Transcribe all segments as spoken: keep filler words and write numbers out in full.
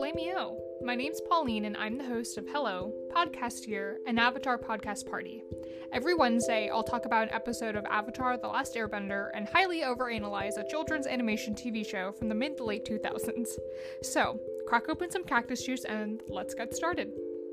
Flameo. My name's Pauline, and I'm the host of Hello, Podcast Here, an Avatar podcast party. Every Wednesday, I'll talk about an episode of Avatar: The Last Airbender and highly overanalyze a children's animation T V show from the mid to late two thousands. So, crack open some cactus juice and let's get started.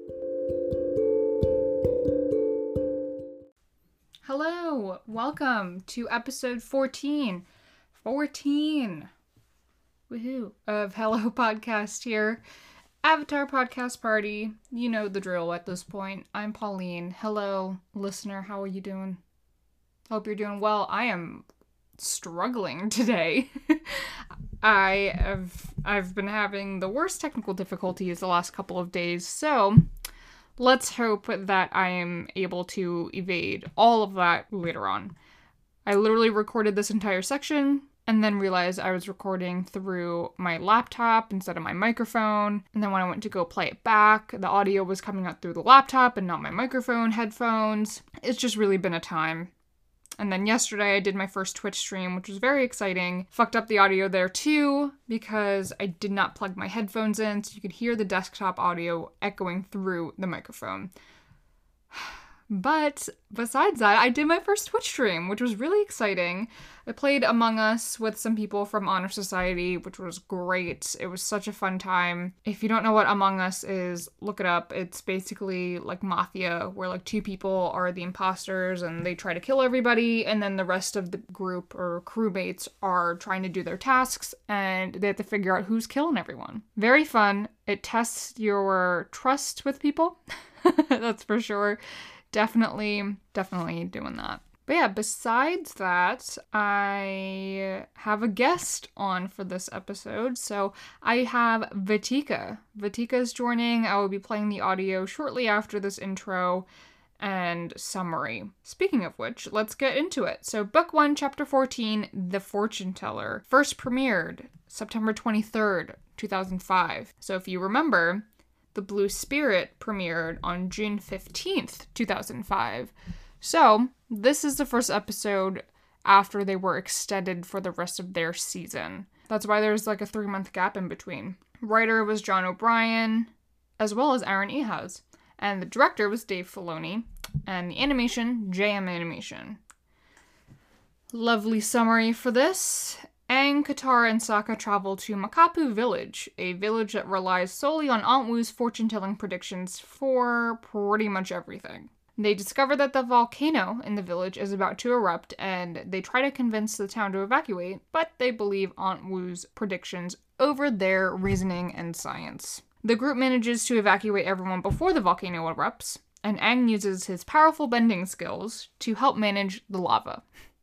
Hello, welcome to episode fourteen. fourteen! Woohoo! Of Hello Podcast Here. Avatar Podcast Party. You know the drill at this point. I'm Pauline. Hello, listener. How are you doing? Hope you're doing well. I am struggling today. I have I've been having the worst technical difficulties the last couple of days, so let's hope that I am able to evade all of that later on. I literally recorded this entire section and then realized I was recording through my laptop instead of my microphone. And then when I went to go play it back, the audio was coming out through the laptop and not my microphone headphones. It's just really been a time. And then yesterday I did my first Twitch stream, which was very exciting. Fucked up the audio there too, because I did not plug my headphones in, so you could hear the desktop audio echoing through the microphone. But besides that, I did my first Twitch stream, which was really exciting. I played Among Us with some people from Honor Society, which was great. It was such a fun time. If you don't know what Among Us is, look it up. It's basically like Mafia, where like two people are the imposters and they try to kill everybody, and then the rest of the group or crewmates are trying to do their tasks, and they have to figure out who's killing everyone. Very fun. It tests your trust with people. That's for sure. Definitely, definitely doing that. But yeah, besides that, I have a guest on for this episode. So I have Vatika. Vatika is joining. I will be playing the audio shortly after this intro and summary. Speaking of which, let's get into it. So Book one, Chapter fourteen, The Fortune Teller, first premiered September twenty-third, two thousand five. So if you remember, The Blue Spirit premiered on June fifteenth, two thousand five. So, this is the first episode after they were extended for the rest of their season. That's why there's like a three-month gap in between. Writer was John O'Brien, as well as Aaron Ehasz. And the director was Dave Filoni. And the animation, J M Animation. Lovely summary for this. Aang, Katara, and Sokka travel to Makapu Village, a village that relies solely on Aunt Wu's fortune-telling predictions for pretty much everything. They discover that the volcano in the village is about to erupt, and they try to convince the town to evacuate, but they believe Aunt Wu's predictions over their reasoning and science. The group manages to evacuate everyone before the volcano erupts, and Aang uses his powerful bending skills to help manage the lava.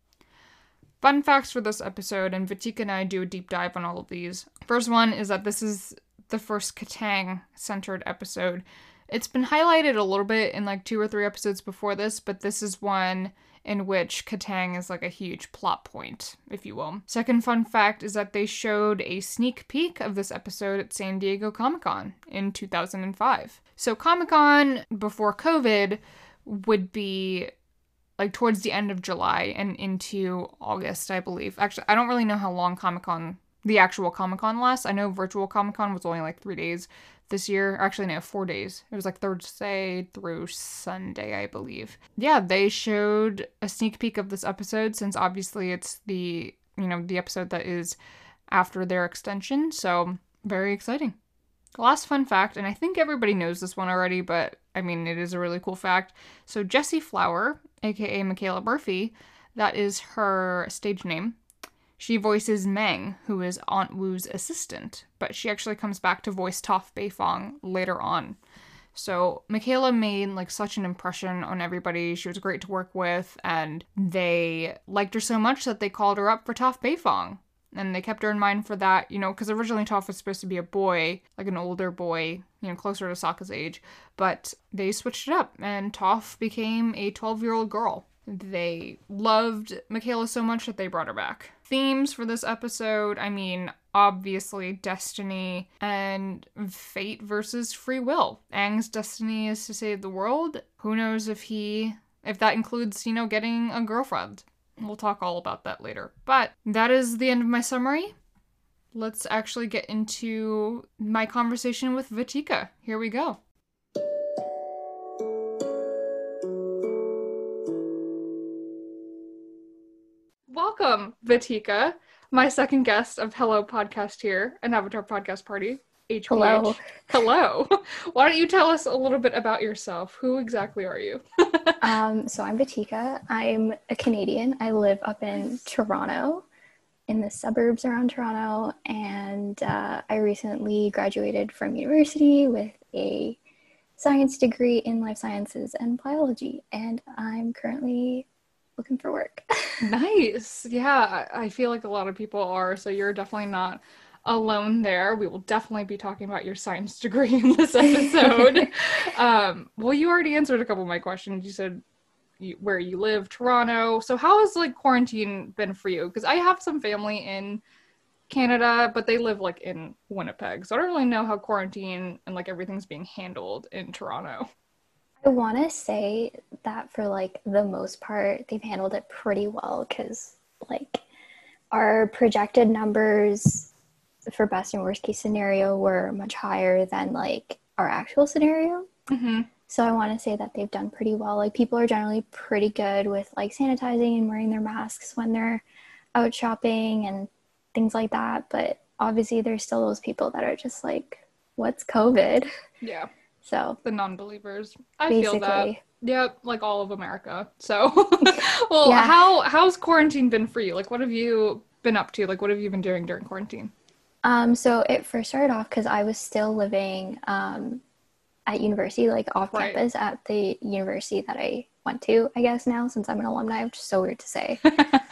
Fun facts for this episode, and Vatika and I do a deep dive on all of these. First one is that this is the first Katang-centered episode. It's been highlighted a little bit in like two or three episodes before this, but this is one in which Katang is like a huge plot point, if you will. Second fun fact is that they showed a sneak peek of this episode at San Diego Comic-Con in two thousand five. So Comic-Con before COVID would be like towards the end of July and into August, I believe. Actually, I don't really know how long Comic-Con, the actual Comic-Con lasts. I know virtual Comic-Con was only like three days this year. Actually, no, four days. It was like Thursday through Sunday, I believe. Yeah, they showed a sneak peek of this episode since obviously it's the, you know, the episode that is after their extension. So very exciting. Last fun fact, and I think everybody knows this one already, but I mean, it is a really cool fact. So Jessie Flower, aka Michaela Murphy, that is her stage name. She voices Meng, who is Aunt Wu's assistant, but she actually comes back to voice Toph Beifong later on. So Michaela made like such an impression on everybody. She was great to work with, and they liked her so much that they called her up for Toph Beifong. And they kept her in mind for that, you know, because originally Toph was supposed to be a boy, like an older boy, you know, closer to Sokka's age. But they switched it up, and Toph became a twelve-year-old girl. They loved Michaela so much that they brought her back. Themes for this episode, I mean, obviously destiny and fate versus free will. Aang's destiny is to save the world. Who knows if he, if that includes, you know, getting a girlfriend. We'll talk all about that later. But that is the end of my summary. let's actually get into my conversation with Vatika. Here we go. Welcome, Vatika, my second guest of Hello Podcast here, an Avatar podcast party. H P H. Hello. Hello. Why don't you tell us a little bit about yourself? Who exactly are you? um, so I'm Vatika. I'm a Canadian. I live up in Toronto, in the suburbs around Toronto, and uh, I recently graduated from university with a science degree in life sciences and biology, and I'm currently looking for work. Nice. Yeah, I feel like a lot of people are, so you're definitely not alone there. We will definitely be talking about your science degree in this episode. um, well, you already answered a couple of my questions. You said you, where you live, Toronto. So how has like quarantine been for you? Because I have some family in Canada, but they live like in Winnipeg. So I don't really know how quarantine and like everything's being handled in Toronto. I want to say that for like the most part, they've handled it pretty well because like our projected numbers for best and worst case scenario were much higher than like our actual scenario. Mm-hmm. So I want to say that they've done pretty well. Like people are generally pretty good with like sanitizing and wearing their masks when they're out shopping and things like that. But obviously there's still those people that are just like, what's COVID? Yeah. So the non-believers. I basically. feel that. Yep, like all of America. So, well, yeah. how how's quarantine been for you? Like, what have you been up to? Like, what have you been doing during quarantine? Um, so it first started off because I was still living um, at university, like off Right. campus at the university that I went to, I guess now, since I'm an alumni, which is so weird to say.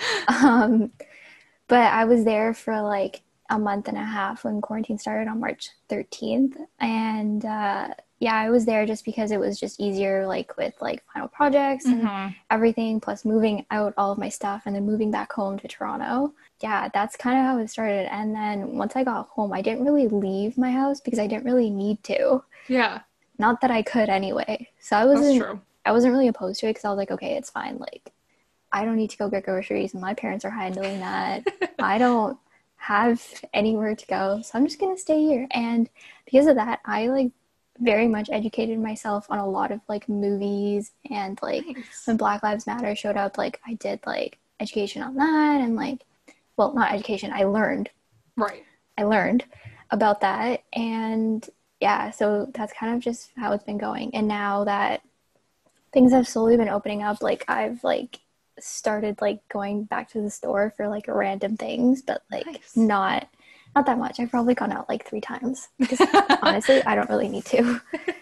um, but I was there for like a month and a half when quarantine started on March thirteenth. And uh, yeah, I was there just because it was just easier, like with like final projects and Mhm. everything, plus moving out all of my stuff and then moving back home to Toronto. Yeah, that's kind of how it started. And then once I got home, I didn't really leave my house because I didn't really need to. Yeah, Not that I could anyway. So I that's wasn't true. I wasn't really opposed to it because I was like, okay, it's fine. Like I don't need to go get groceries and my parents are handling that. I don't have anywhere to go, so I'm just gonna stay here. And because of that, I like very much educated myself on a lot of like movies, and like Nice. when Black Lives Matter showed up, like I did like education on that, and like well not education, I learned Right. I learned about that. And yeah, so that's kind of just how it's been going. And now that things have slowly been opening up, like I've like started like going back to the store for like random things, but like Nice. not not that much. I've probably gone out like three times because honestly I don't really need to.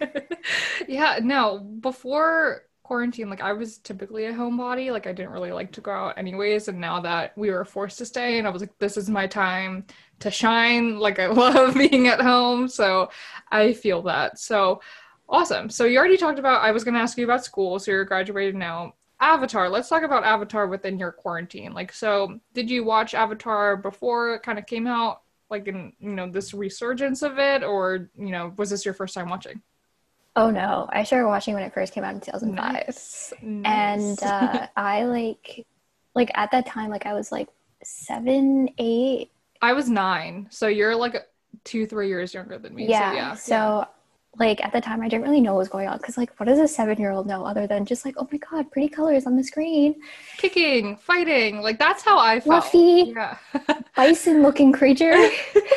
Yeah, no, before quarantine, like I was typically a homebody. Like I didn't really like to go out anyways. And now that we were forced to stay, and I was like, this is my time to shine. Like I love being at home. So I feel that. So awesome. So you already talked about, I was going to ask you about school. So you're graduated now. Avatar. Let's talk about Avatar within your quarantine. Like, so did you watch Avatar before it kind of came out? Like in, you know, this resurgence of it? Or, you know, was this your first time watching? Oh no, I started watching when it first came out in two thousand five. Nice. Nice. And uh, I like like at that time like I was like seven, eight. I was nine, so you're like two, three years younger than me. Yeah. So yeah. So yeah. like at the time I didn't really know what was going on because like what does a seven-year-old know other than just like, oh my god, pretty colors on the screen, Kicking, fighting, like that's how I felt. fluffy Yeah. bison looking creature.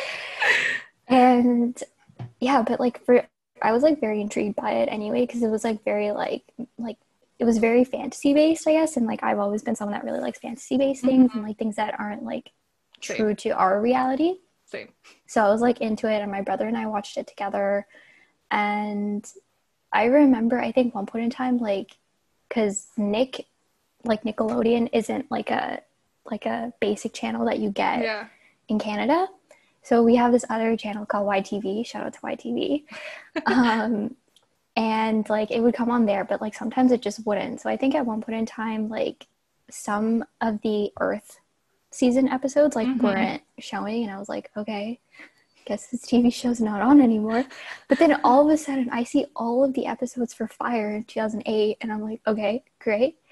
And yeah, but like for I was like very intrigued by it anyway because it was like very like like it was very fantasy based, I guess, and like I've always been someone that really likes fantasy based things Mm-hmm. and like things that aren't like Same. true to our reality. Same. So I was like into it, and my brother and I watched it together. And I remember, I think one point in time, like, because Nick, like Nickelodeon, isn't like a like a basic channel that you get Yeah. in Canada. So we have this other channel called Y T V. Shout out to Y T V. um, and like it would come on there, but like sometimes it just wouldn't. So I think at one point in time, like some of the Earth season episodes like Mhm. weren't showing, and I was like, okay, guess this T V show's not on anymore. But then all of a sudden I see all of the episodes for Fire in two thousand eight, and I'm like, okay, great.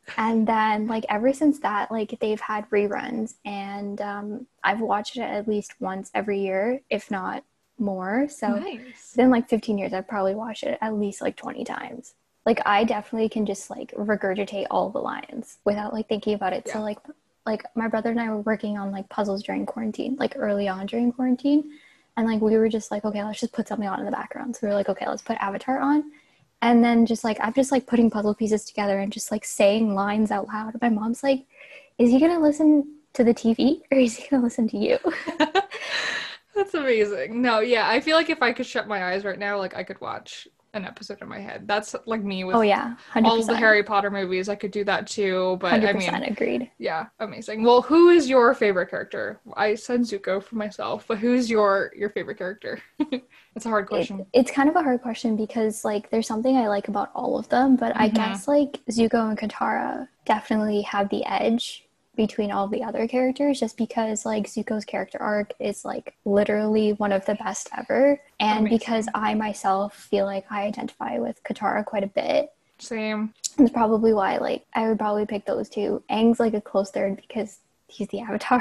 And then, like, ever since that, like, they've had reruns, and um, I've watched it at least once every year, if not more. So, it's Nice. been like fifteen years. I've probably watched it at least like twenty times. Like, I definitely can just like regurgitate all the lines without like thinking about it. So, Yeah. like, like my brother and I were working on like puzzles during quarantine, like early on during quarantine. And like, we were just like, okay, let's just put something on in the background. So, we were like, okay, let's put Avatar on. And then just like I'm just like putting puzzle pieces together and just like saying lines out loud. My mom's like, "Is he gonna listen to the T V or is he gonna listen to you?" That's amazing. No, yeah, I feel like if I could shut my eyes right now, like I could watch an episode in my head. That's like me Oh with yeah, all of the one hundred percent. Harry Potter movies. I could do that too, but I one hundred percent mean, agreed. yeah, amazing. Well, who is your favorite character? I said Zuko for myself, but who's your your favorite character? It's a hard It, question. it's kind of a hard question because like there's something I like about all of them, but I Mm-hmm. guess like Zuko and Katara definitely have the edge between all the other characters just because like Zuko's character arc is like literally one of the best ever, and because Amazing. I myself feel like I identify with Katara quite a bit. Same. That's probably why like I would probably pick those two. Aang's like a close third because he's the Avatar.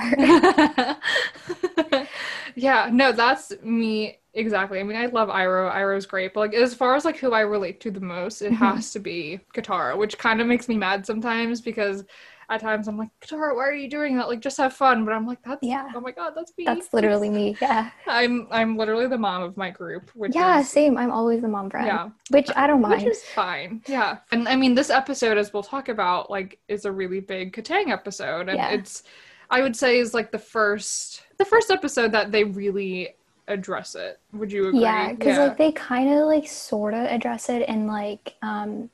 Yeah, no, that's me exactly. I mean, I love Iroh. Iroh's great, but like as far as like who I relate to the most, it Mhm. has to be Katara, which kind of makes me mad sometimes because at times I'm like, Katara, why are you doing that? Like, just have fun. But I'm like, that's Yeah, oh my God, that's me. that's literally That's me. Yeah. I'm I'm literally the mom of my group, which Yeah, is same. I'm always the mom friend, yeah, which I don't which mind. is fine. Yeah. And I mean, this episode, as we'll talk about, like, is a really big Katang episode. And Yeah. it's, I would say, is like the first, the first episode that they really address it. Would you Yeah, agree? because like Yeah. they kind of like sort of address it in like um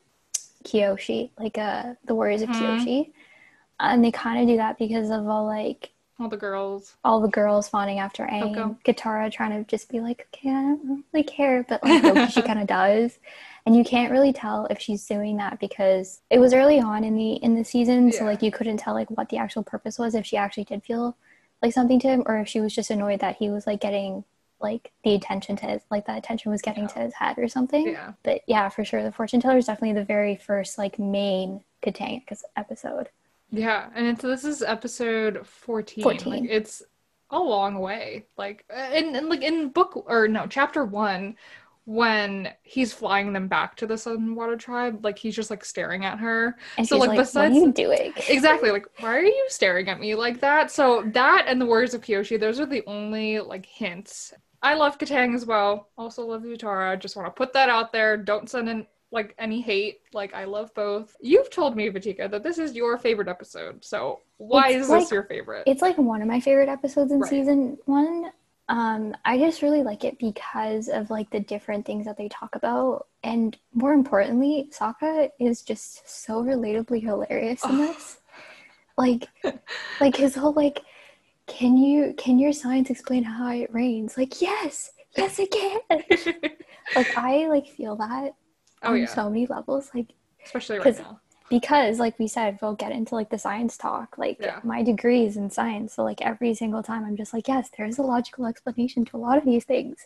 Kyoshi, like uh the Warriors of Hmm. Kyoshi. And they kind of do that because of all like All the girls. all the girls fawning after Aang Coco. and Katara trying to just be like, okay, I don't really care, but like Loki, she kind of does, and you can't really tell if she's doing that because it was early on in the in the season, so Yeah. like you couldn't tell like what the actual purpose was if she actually did feel like something to him or if she was just annoyed that he was like getting like the attention to his like that attention was getting Yeah. to his head or something. Yeah. But yeah, for sure, the fortune teller is definitely the very first like main Katang episode. Yeah. And it's, this is episode fourteen. Like, fourteen. it's a long way. Like, in, in like in book, or no, chapter one, when he's flying them back to the Sunwater tribe, like he's just like staring at her. And So she's like like, what are besides you doing? exactly like why are you staring at me like that? So that and the Warriors of Kyoshi, those are the only like hints. I love Katang as well. Also love Utara. Just want to put that out there. Don't send in like any hate. Like I love both. You've told me, Vatika, that this is your favorite episode. So why It's is like this your favorite? it's like one of my favorite episodes in Right. season one. Um, I just really like it because of like the different things that they talk about, and more importantly, Sokka is just so relatably hilarious in Oh. this. Like, like his whole like, can you can your science explain how it rains? Like, yes, yes, it can. Like, I like feel that Oh on yeah. so many levels. Like, Especially right because now. because like we said we'll get into like the science talk, like Yeah. my degree is in science, so like every single time I'm just like, yes, there's a logical explanation to a lot of these things.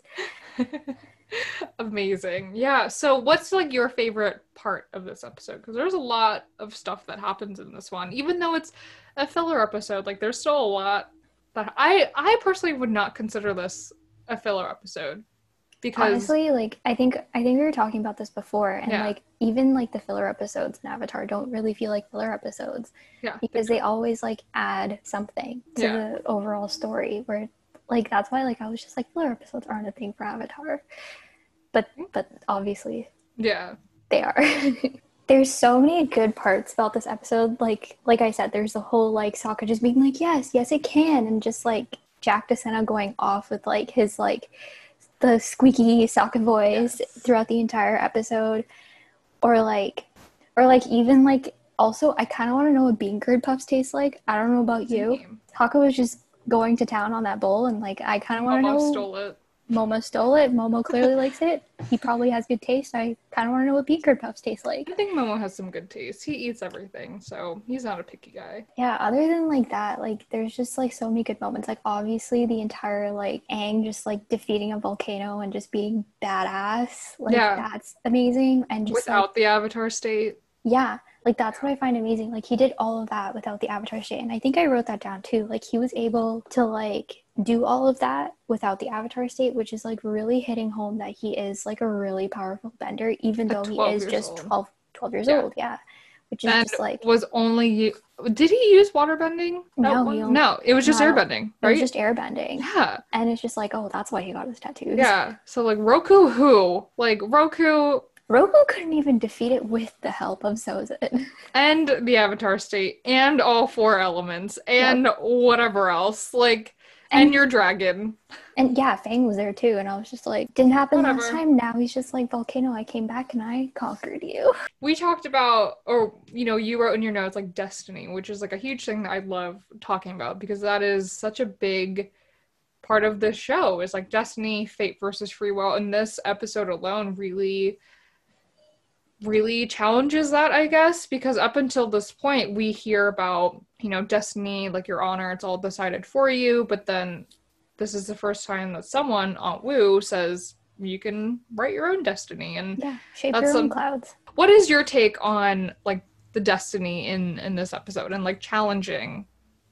Amazing. Yeah. So, what's like your favorite part of this episode? Because there's a lot of stuff that happens in this one, even though it's a filler episode. Like, there's still a lot that I I personally would not consider this a filler episode because Honestly, like i think i think we were talking about this before, and yeah, like even like the filler episodes in Avatar don't really feel like filler episodes yeah, they because they don't. always like add something to Yeah, the overall story, where like that's why like I was just like filler episodes aren't a thing for Avatar, but but obviously yeah, they are. There's so many good parts about this episode. Like like I said, there's the whole like Sokka just being like, yes, yes it can, and just like Jack DeSena going off with like his like the squeaky Sokka voice yes. throughout the entire episode. Or like or like even like also I kinda wanna know what bean curd puffs taste like. I don't know about you. Same. Taco was just going to town on that bowl, and like I kinda wanna Momo know. stole it. Momo stole it. Momo clearly likes it. He probably has good taste. I kind of want to know what bean curd puffs taste I like. think Momo has some good taste. He eats everything, so he's not a picky guy. Yeah, other than like that, like there's just like so many good moments. Like obviously the entire like Aang just like defeating a volcano and just being badass. Like Yeah, that's amazing. And just like without the Avatar state. yeah, Like, that's what I find amazing. Like, he did all of that without the Avatar State. And I think I wrote that down too. Like, he was able to, like, do all of that without the Avatar State, which is, like, really hitting home that he is, like, a really powerful bender, even though he is just old. twelve, twelve years Yeah. old. Yeah. Which is And just, like... was only... Did he use waterbending? No, he only, no, it was just no, airbending, right? It was just airbending. Yeah. And it's just like, oh, that's why he got his tattoos. Yeah. So, like, Roku who? Like, Roku... Roku couldn't even defeat it with the help of Sozin. And the Avatar State, and all four elements, and yep. whatever else. Like, and, and your dragon. And yeah, Fang was there too, and I was just like, didn't happen whatever. last time, now he's just like, Volcano, I came back and I conquered you. We talked about, or, you know, you wrote in your notes, like, destiny, which is, like, a huge thing that I love talking about, because that is such a big part of this show, is, like, destiny, fate versus free will, and this episode alone really... really challenges that, I guess, because up until this point we hear about, you know, destiny, like your honor, it's all decided for you, but then this is the first time that someone, Aunt Wu, says you can write your own destiny. And yeah, shape your own clouds. What is your take on, like, the destiny in in this episode, and, like, challenging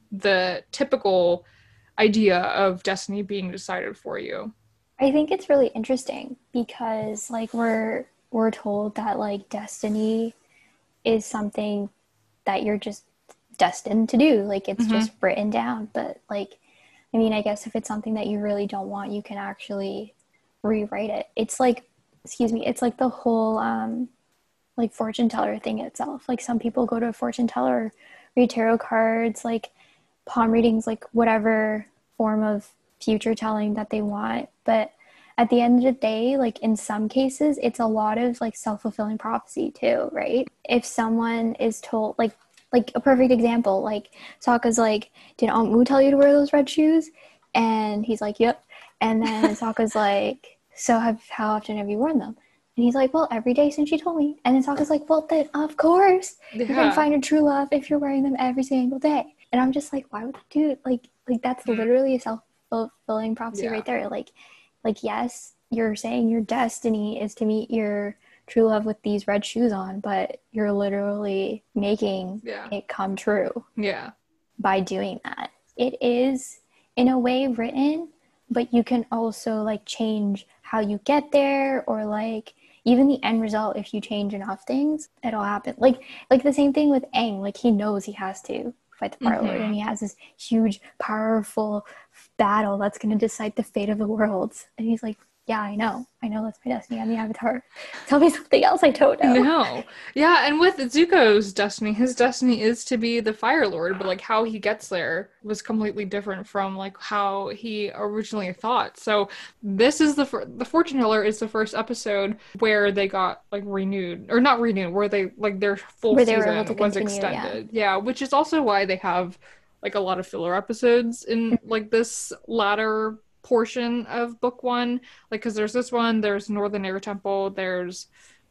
the typical idea of destiny being decided for you? I think it's really interesting because, like, we're we're told that, like, destiny is something that you're just destined to do. Like, it's mm-hmm. just written down. But, like, I mean, I guess if it's something that you really don't want, you can actually rewrite it. It's like, excuse me, it's like the whole, um, like, fortune teller thing itself. Like, some people go to a fortune teller, read tarot cards, like, palm readings, like, whatever form of future telling that they want. But at the end of the day, like, in some cases, it's a lot of, like, self-fulfilling prophecy too, right? If someone is told, like, like a perfect example, like, Sokka's like, did Aunt Wu tell you to wear those red shoes? And he's like, yep. And then Sokka's like, so have, how often have you worn them? And he's like, well, every day since she told me. And then Sokka's like, well, then, of course, yeah. you're going to find a true love if you're wearing them every single day. And I'm just like, why would you do it? Like, like that's mm-hmm. literally a self-fulfilling prophecy yeah. right there. Like, Like, yes, you're saying your destiny is to meet your true love with these red shoes on, but you're literally making yeah. it come true. Yeah. By doing that. It is, in a way, written, but you can also, like, change how you get there, or, like, even the end result. If you change enough things, it'll happen. Like, like the same thing with Aang. Like, he knows he has to fight the Fire Lord, mm-hmm. and he has this huge, powerful battle that's going to decide the fate of the worlds. And he's like, yeah, I know. I know that's my destiny. I'm the Avatar. Tell me something else I don't know. No. Yeah, and with Zuko's destiny, his destiny is to be the Fire Lord, but, like, how he gets there was completely different from, like, how he originally thought. So this is the fir- the Fortune Teller is the first episode where they got, like, renewed, or not renewed, where they, like, their full where season was continue, extended. Yeah. yeah, which is also why they have, like, a lot of filler episodes in, like, this latter portion of book one, like, because there's this one, there's Northern Air Temple, there's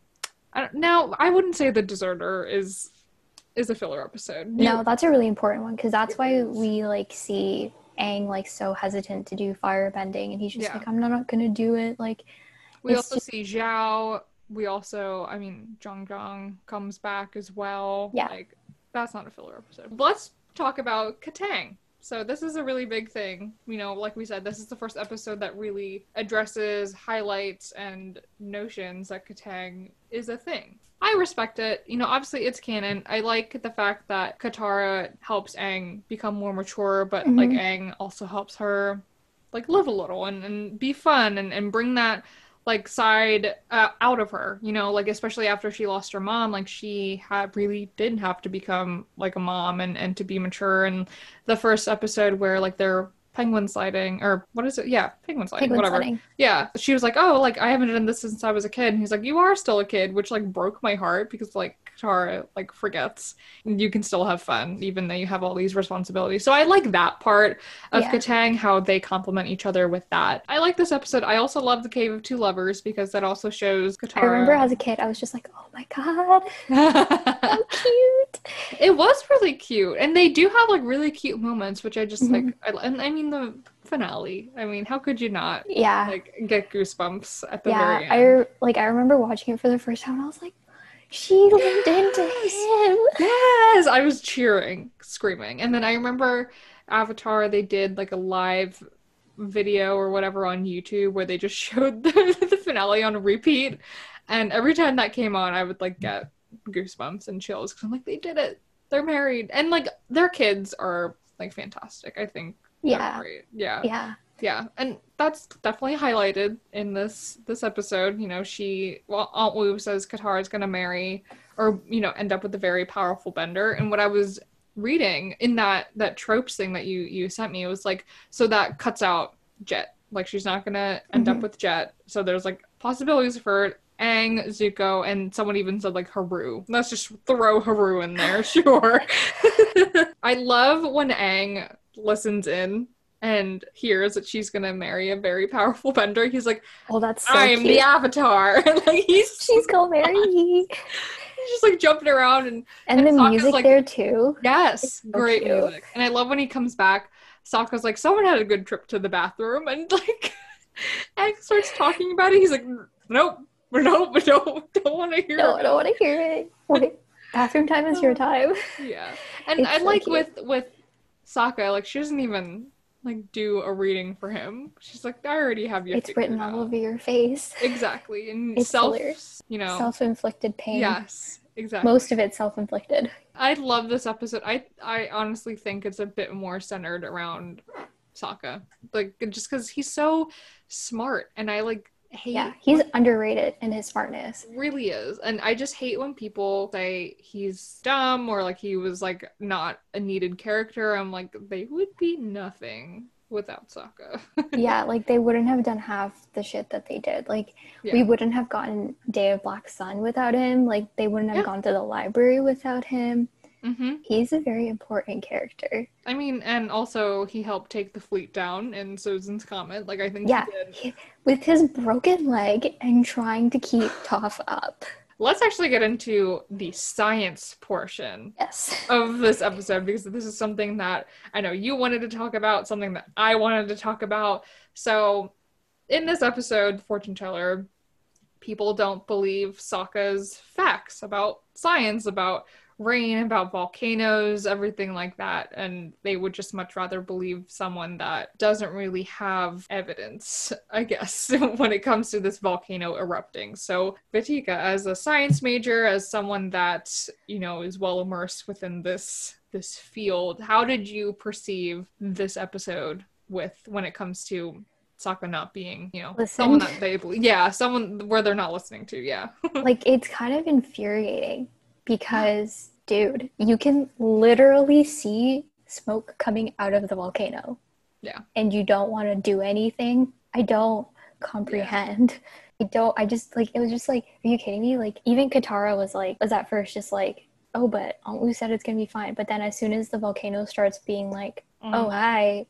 I don't, now I wouldn't say the Deserter is is a filler episode. No, you, that's a really important one, because that's why we, like, see Aang, like, so hesitant to do firebending, and he's just yeah. like, I'm not, not gonna do it. Like, we also just... see Zhao. We also, I mean, Zhang Zhang comes back as well. Yeah, like, that's not a filler episode. But let's talk about Katang. So this is a really big thing. You know, like we said, this is the first episode that really addresses, highlights, and notions that Katang is a thing. I respect it. You know, obviously it's canon. I like the fact that Katara helps Aang become more mature, but, mm-hmm. like, Aang also helps her, like, live a little and, and be fun and, and bring that, like, side uh, out of her, you know, like, especially after she lost her mom, like, she had really did have to become, like, a mom and, and to be mature. And the first episode where, like, they're penguin sliding, or what is it? Yeah, penguin sliding, penguin whatever. Sliding. Yeah, she was like, oh, like, I haven't done this since I was a kid. And he's like, you are still a kid, which, like, broke my heart, because, like, Katara, like, forgets you can still have fun even though you have all these responsibilities. So I like that part of yeah. Katang, how they complement each other with that. I like this episode. I also love the Cave of Two Lovers, because that also shows Katara. I remember as a kid I was just like, oh my god, so cute. It was really cute, and they do have, like, really cute moments, which I just mm-hmm. like. I, and I mean the finale, I mean, how could you not yeah like get goosebumps at the yeah very end? I like I remember watching it for the first time and I was like, She leaned into him. Yes, I was cheering, screaming. And then I remember Avatar, they did like a live video or whatever on YouTube where they just showed the, the finale on a repeat. And every time that came on, I would like get goosebumps and chills because I'm like, they did it. They're married. And like their kids are like fantastic. I think they're Yeah. great. Yeah. Yeah. Yeah, and that's definitely highlighted in this this episode. You know, she well, Aunt Wu says Katara is gonna marry or you know end up with a very powerful bender. And what I was reading in that that tropes thing that you you sent me, it was like so that cuts out Jet. Like she's not gonna end Mhm. up with Jet. So there's like possibilities for Aang, Zuko, and someone even said like Haru. Let's just throw Haru in there, sure. I love when Aang listens in and hears that she's gonna marry a very powerful bender. He's like, Oh, that's so I'm cute. the Avatar. And like he's She's gonna marry me. he's just like jumping around and And, and the Sokka's music like, there too. yes, so great cute. music. And I love when he comes back. Sokka's like, someone had a good trip to the bathroom, and like Aang starts talking about it. He's like, nope, nope, don't don't want to hear. No, about I don't want to hear it. Wait, bathroom time is your time. Yeah, and It's I so like cute. with with Sokka, like she doesn't even like do a reading for him. She's like, I already have you. It's written all over your face. Exactly, and It's self, hilarious. you know, Self-inflicted pain. yes, exactly. Most of it self-inflicted. I love this episode. I I honestly think it's a bit more centered around Sokka, like just because he's so smart, and I like hate. Yeah, he's underrated in his smartness. Really is, and I just hate when people say he's dumb or like he was like not a needed character. I'm like, they would be nothing without Sokka. Yeah, like they wouldn't have done half the shit that they did. Like Yeah. we wouldn't have gotten Day of Black Sun without him. Like they wouldn't have Yeah. gone to the library without him. Mm-hmm. He's a very important character. I mean, and also he helped take the fleet down in Susan's comment. Like I think Yeah, he did. he- with his broken leg and trying to keep Toph up. Let's actually get into the science portion Yes. of this episode because this is something that I know you wanted to talk about, something that I wanted to talk about. So in this episode, Fortune Teller, people don't believe Sokka's facts about science, about rain, about volcanoes, everything like that. And they would just much rather believe someone that doesn't really have evidence, I guess, when it comes to this volcano erupting. So Vatika, as a science major, as someone that, you know, is well immersed within this this field, how did you perceive this episode with when it comes to Sokka not being, you know, Listened. someone that they believe, yeah, someone where they're not listening to, yeah. Like it's kind of infuriating because, dude, you can literally see smoke coming out of the volcano. Yeah. And you don't want to do anything. I don't comprehend. I don't, I just, like, it was just like, are you kidding me? Like, even Katara was like, was at first just like, oh, but Aunt Wu said it's gonna be fine. But then as soon as the volcano starts being like, Mm. oh, hi,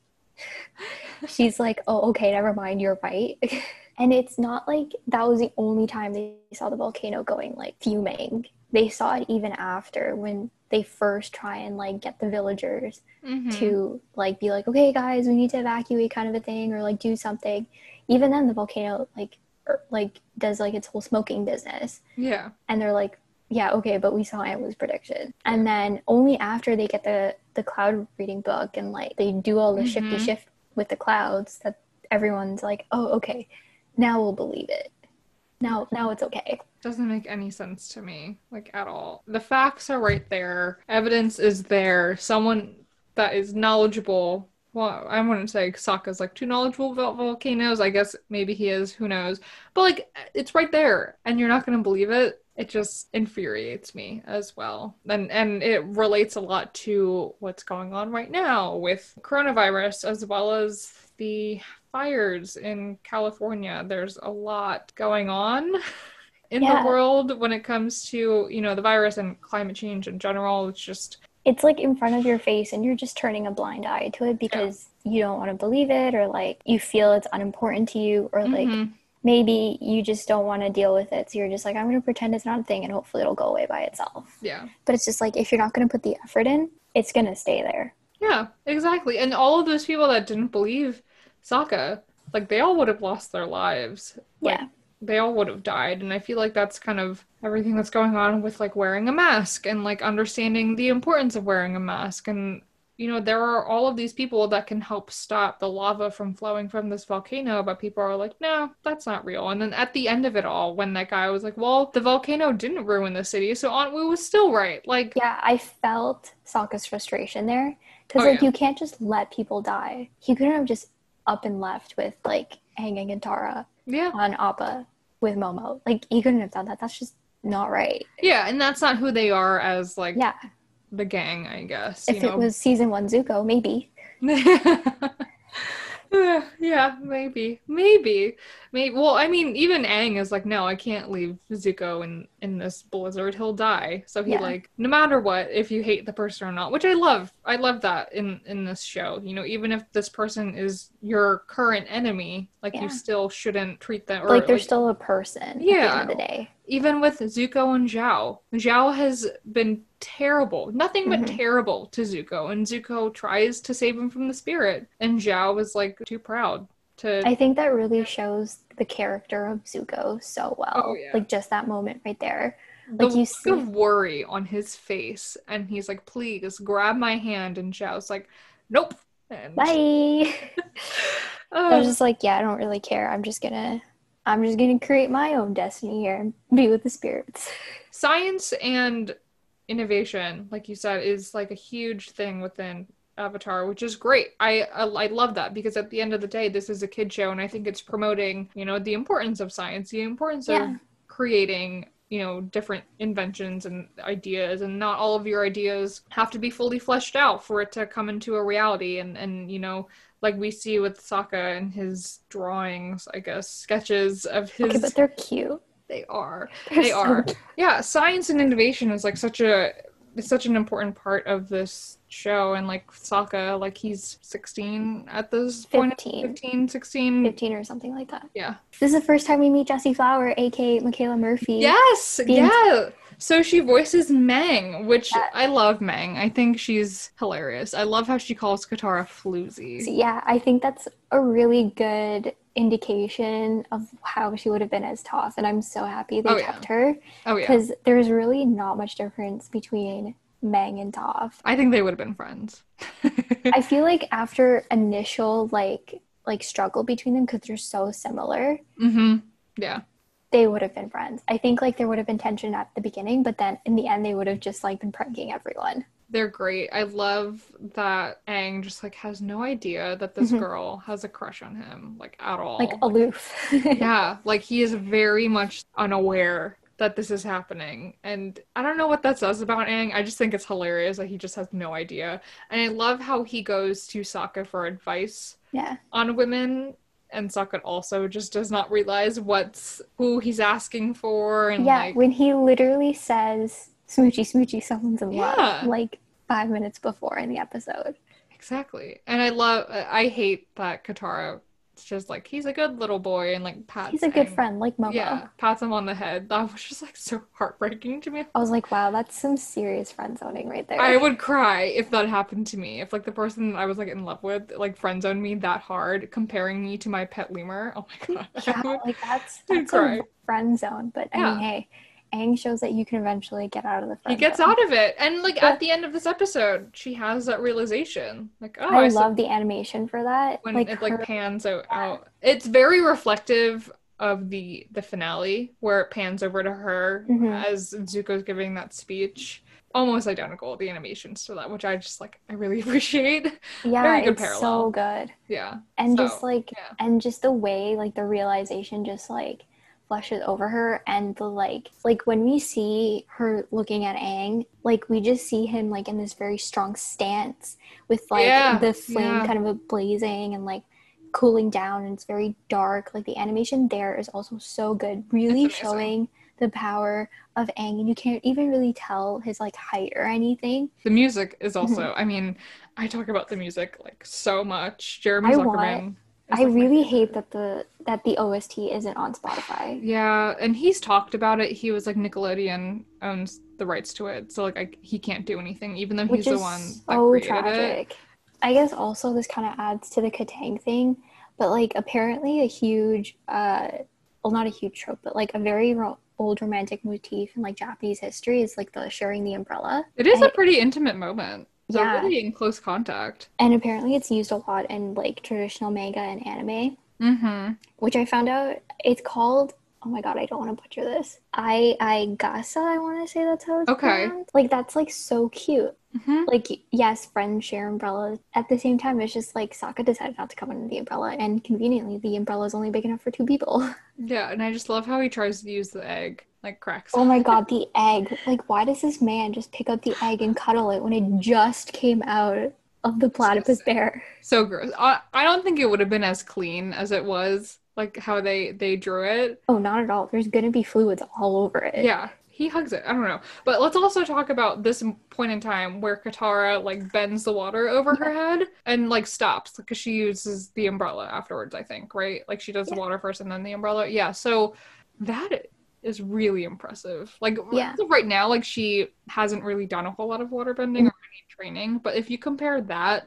she's like, oh, okay, never mind, you're right. And it's not like that was the only time they saw the volcano going like fuming. They saw it even after when they first try and like get the villagers Mm-hmm. to like be like, okay guys, we need to evacuate kind of a thing or like do something. Even then the volcano like er, like does like its whole smoking business. Yeah. And they're like, yeah, okay, but we saw Aunt Wu's prediction. And then only after they get the the cloud reading book and like they do all the shifty Mhm. shift with the clouds that everyone's like, oh, okay, now we'll believe it. Now now it's okay. Doesn't make any sense to me, like at all. The facts are right there. Evidence is there. Someone that is knowledgeable. Well, I wouldn't say Sokka's like too knowledgeable about volcanoes. I guess maybe he is. Who knows? But like, it's right there, and you're not gonna believe it. It just infuriates me as well, and and it relates a lot to what's going on right now with coronavirus as well as the fires in California. There's a lot going on in Yeah. the world when it comes to, you know, the virus and climate change in general. It's just, It's like in front of your face and you're just turning a blind eye to it because you don't want to believe it or like you feel it's unimportant to you or like Mhm. maybe you just don't want to deal with it. So you're just like, I'm going to pretend it's not a thing and hopefully it'll go away by itself. yeah. But it's just like, if you're not going to put the effort in, it's going to stay there. Yeah, exactly. And all of those people that didn't believe Sokka, like they all would have lost their lives. Like, Yeah. they all would have died. And I feel like that's kind of everything that's going on with like wearing a mask and like understanding the importance of wearing a mask. And you know, there are all of these people that can help stop the lava from flowing from this volcano, but people are like, no, that's not real. And then at the end of it all, when that guy was like, well, the volcano didn't ruin the city, so Anwu was still right. Like, yeah, I felt Sokka's frustration there. Because, oh, like, yeah. you can't just let people die. He couldn't have just up and left with, like, Aang and Tara Yeah. on Appa with Momo. Like, he couldn't have done that. That's just not right. Yeah, and that's not who they are as, like, Yeah. the gang, I guess. If you it know? was season one Zuko, maybe. Yeah, maybe. Maybe. Maybe. Well, I mean, even Aang is like, no, I can't leave Zuko in, in this blizzard. He'll die. So he, Yeah. like, no matter what, if you hate the person or not, which I love. I love that in, in this show. You know, even if this person is your current enemy, like, Yeah. you still shouldn't treat them. Or, Like, they're like, still a person at the Yeah. end of the day. even with Zuko and Zhao, Zhao has been terrible. Nothing but Mhm. terrible to Zuko. And Zuko tries to save him from the spirit. And Zhao is like too proud to. I think that really shows the character of Zuko so well. Oh, yeah. Like, just that moment right there. the Like, you look see. of worry on his face. And he's like, please grab my hand. And Zhao's like, nope. And, Bye. I was uh, just like, yeah, I don't really care. I'm just gonna, I'm just gonna create my own destiny here and be with the spirits. science and innovation, like you said, is like a huge thing within Avatar, which is great. I, I I love that because at the end of the day, this is a kid show, and I think it's promoting, you know, the importance of science, the importance Yeah. of creating, you know, different inventions and ideas, and not all of your ideas have to be fully fleshed out for it to come into a reality. And and you know, like we see with Sokka and his drawings, I guess, sketches of his. Okay, but they're cute. They are. They're They so are. cute. Yeah, science and innovation is like such a it's such an important part of this show. And like Sokka, like he's sixteen at this point. fifteen. fifteen, sixteen. fifteen or something like that. Yeah. This is the first time we meet Jessie Flower, aka Michaela Murphy. Yes. Being- Yeah. So she voices Meng, which Yeah. I love Meng. I think she's hilarious. I love how she calls Katara floozy. So yeah, I think that's a really good indication of how she would have been as Toph, and I'm so happy they Oh, yeah. kept her Oh yeah. because there's really not much difference between Meng and Toph. I think they would have been friends. I feel like after initial like like struggle between them because they're so similar, mm-hmm. Yeah. they would have been friends. I think like there would have been tension at the beginning, but then in the end they would have just like been pranking everyone. They're great. I love that Aang just like has no idea that this Mhm. girl has a crush on him, like at all. Like aloof. Yeah, like he is very much unaware that this is happening. And I don't know what that says about Aang. I just think it's hilarious that he just has no idea. And I love how he goes to Sokka for advice Yeah. on women. And Sokka also just does not realize what's who he's asking for. And Yeah, like, when he literally says smoochy smoochy someone's in Yeah. love like five minutes before in the episode. exactly. And I love, I hate that Katara. It's just like, he's a good little boy and like pats He's a good Aang- friend, like Momo. Yeah, pats him on the head. That was just like so heartbreaking to me. I was like, wow, that's some serious friend zoning right there. I would cry if that happened to me. If like the person I was like in love with like friend zoned me that hard, comparing me to my pet lemur. Oh my god. I Yeah, would- like that's I'd that's cry. a friend zone. But I Yeah. mean, hey, Aang shows that you can eventually get out of the He friend gets zone. out of it. And like Yeah. at the end of this episode, she has that realization. Like, oh, I I love the animation for that. when like it like her- pans out, out. It's very reflective of the the finale where it pans over to her Mhm. as Zuko's giving that speech. Almost identical, the animations to that, which I just like I really appreciate. yeah, very good it's parallel. so good. Yeah. And So, just like yeah. and just the way like the realization just like flushes over her, and the like like when we see her looking at Aang, like we just see him like in this very strong stance with like Yeah, the flame yeah. kind of blazing and like cooling down, and it's very dark. Like the animation there is also so good, really It's amazing. showing the power of Aang, and you can't even really tell his like height or anything. The music is Mm-hmm. also, I mean, I talk about the music like so much. Jeremy I Zuckerman. want- is, I like, my really favorite. hate that the that the O S T isn't on Spotify. Yeah, and he's talked about it. He was like Nickelodeon owns the rights to it, so like I, he can't do anything, even though he's Which the is one that so created it. tragic. I guess also this kind of adds to the Katang thing, but like apparently a huge uh well, not a huge trope, but like a very ro- old romantic motif in like Japanese history is like the sharing the umbrella. It is And a it, pretty intimate moment. They're yeah, really in close contact. and apparently it's used a lot in like traditional manga and anime, Mm-hmm. which I found out it's called. Oh my god, I don't want to butcher this. I I gasa, I want to say that's how it's Okay. pronounced. Like that's like so cute. Mm-hmm. Like yes, friends share umbrellas. At the same time, it's just like Sokka decided not to come under the umbrella, and conveniently, the umbrella is only big enough for two people. Yeah, and I just love how he tries to use the egg, like cracks. Oh my god, the egg. Like, why does this man just pick up the egg and cuddle it when it just came out of the platypus Disgusting. bear? So gross. I, I don't think it would have been as clean as it was, like how they they drew it. Oh, not at all. There's gonna be fluids all over it. Yeah, he hugs it. I don't know. But let's also talk about this point in time where Katara like bends the water over her head and like stops because she uses the umbrella afterwards, I think, right? Like she does the Yeah. water first and then the umbrella. Yeah, so that is really impressive. Like r- Yeah. as of right now, like she hasn't really done a whole lot of water bending or any training, but if you compare that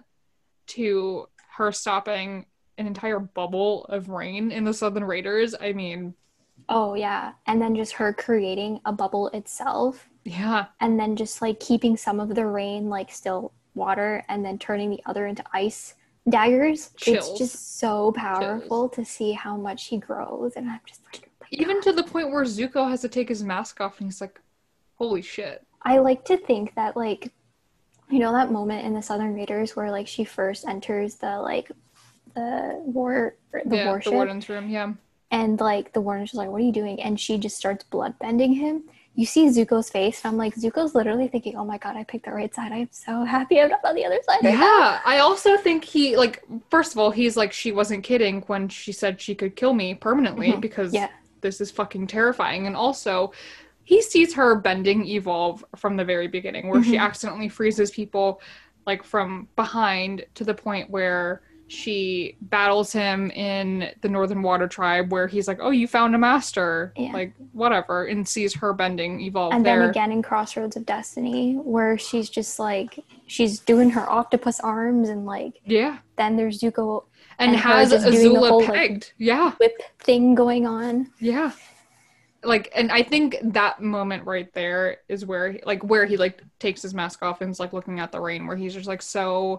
to her stopping an entire bubble of rain in the Southern Raiders, I mean, Oh, yeah. And then just her creating a bubble itself, yeah, and then just like keeping some of the rain like still water, and then turning the other into ice daggers. It's chills. just so powerful to see how much he grows. And I'm just like, oh my Even God. to the point where Zuko has to take his mask off and he's like, holy shit. I like to think that like you know that moment in the Southern Raiders where like she first enters the like the war the Yeah, the warship, warden's room, yeah. and like the warden's just like, "What are you doing?" And she just starts blood bending him. You see Zuko's face, and I'm like, Zuko's literally thinking, "Oh my god, I picked the right side. I am so happy I'm not on the other side right now." Yeah, I also think he, like, first of all, he's like, she wasn't kidding when she said she could kill me permanently Mhm. because Yeah. this is fucking terrifying. And also, he sees her bending evolve from the very beginning, where she Mhm. accidentally freezes people, like, from behind to the point where she battles him in the Northern Water Tribe, where he's like, oh, you found a master, Yeah. like, whatever, and sees her bending evolve And there. then again in Crossroads of Destiny, where she's just like she's doing her octopus arms, and like Yeah. then there's Zuko And, and her has just doing the Azula whole, like, pegged. Yeah. whip thing going on. Yeah. Like, and I think that moment right there is where, he, like, where he, like, takes his mask off and is, like, looking at the rain, where he's just, like, so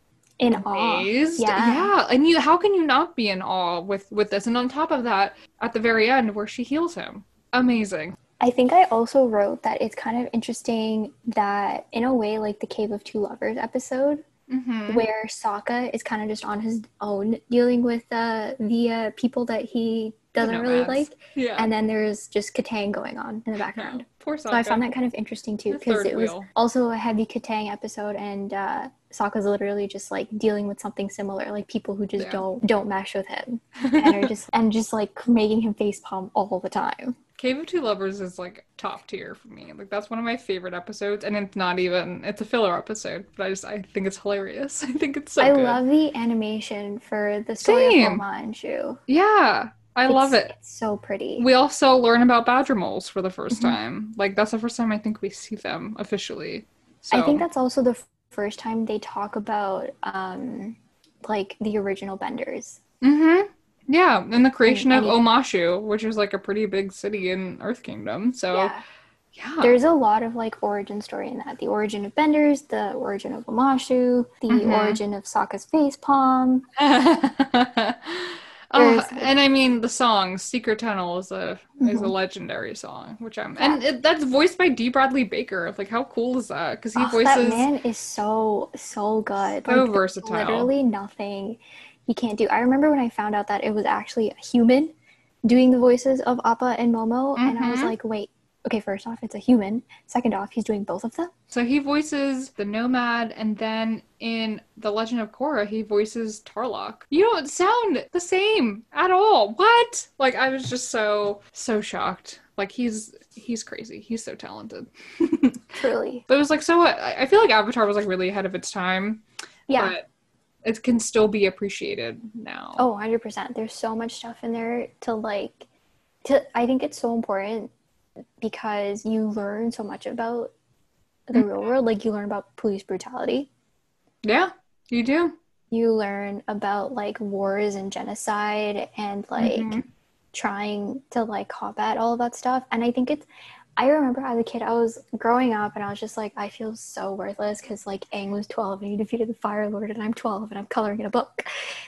In awe. amazed. Yeah. Yeah. And you, how can you not be in awe with, with this? And on top of that, at the very end, where she heals him. Amazing. I think I also wrote that it's kind of interesting that, in a way, like the Cave of Two Lovers episode, Mm-hmm. where Sokka is kind of just on his own dealing with uh, the uh, people that he doesn't really Nomads. like. Yeah. And then there's just Katang going on in the Yeah. background. Poor Sokka. So I found that kind of interesting too, The because third it was wheel. also a heavy Katang episode, and uh, Sokka's literally just like dealing with something similar, like people who just Yeah. don't don't mesh with him, and are just and just like making him facepalm all the time. Cave of Two Lovers is like top tier for me. Like that's one of my favorite episodes, and it's not even it's a filler episode, but I just I think it's hilarious. I think it's so I good. love the animation for the story Same. of Homa and Shu. Yeah, I love It's- it. It's so pretty. We also learn about badger moles for the first Mhm. time. Like that's the first time I think we see them officially. So I think that's also the f- first time they talk about um, like the original Benders. Mm-hmm. Yeah, and the creation And of any- Omashu, which is like a pretty big city in Earth Kingdom. So Yeah. yeah. There's a lot of like origin story in that. The origin of Benders, the origin of Omashu, the Mhm. origin of Sokka's facepalm. Oh, There's, like- and I mean the song "Secret Tunnel" is a is a Mhm. legendary song, which I'm Yeah. and it, that's voiced by D. Bradley Baker. Like, how cool is that? Because he Oh, voices that man is so so good. So Like, there's versatile. literally nothing he can't do. I remember when I found out that it was actually a human doing the voices of Appa and Momo, and I was Mhm. like, wait. Okay, first off, it's a human. Second off, he's doing both of them. So he voices the Nomad, and then in The Legend of Korra, he voices Tarlok. You don't sound the same at all. What? Like, I was just so so shocked. Like he's he's crazy. He's so talented. Truly. But it was like so. I I feel like Avatar was like really ahead of its time. Yeah. But it can still be appreciated now. Oh, one hundred percent. There's so much stuff in there to like to I think it's so important because you learn so much about the Mm-hmm. real world. Like you learn about police brutality. Yeah, you do. You learn about like wars and genocide and like Mhm. trying to like combat all of that stuff. And I think it's, I remember as a kid, I was growing up and I was just like, I feel so worthless because like Aang was twelve and he defeated the Fire Lord and I'm twelve and I'm coloring in a book.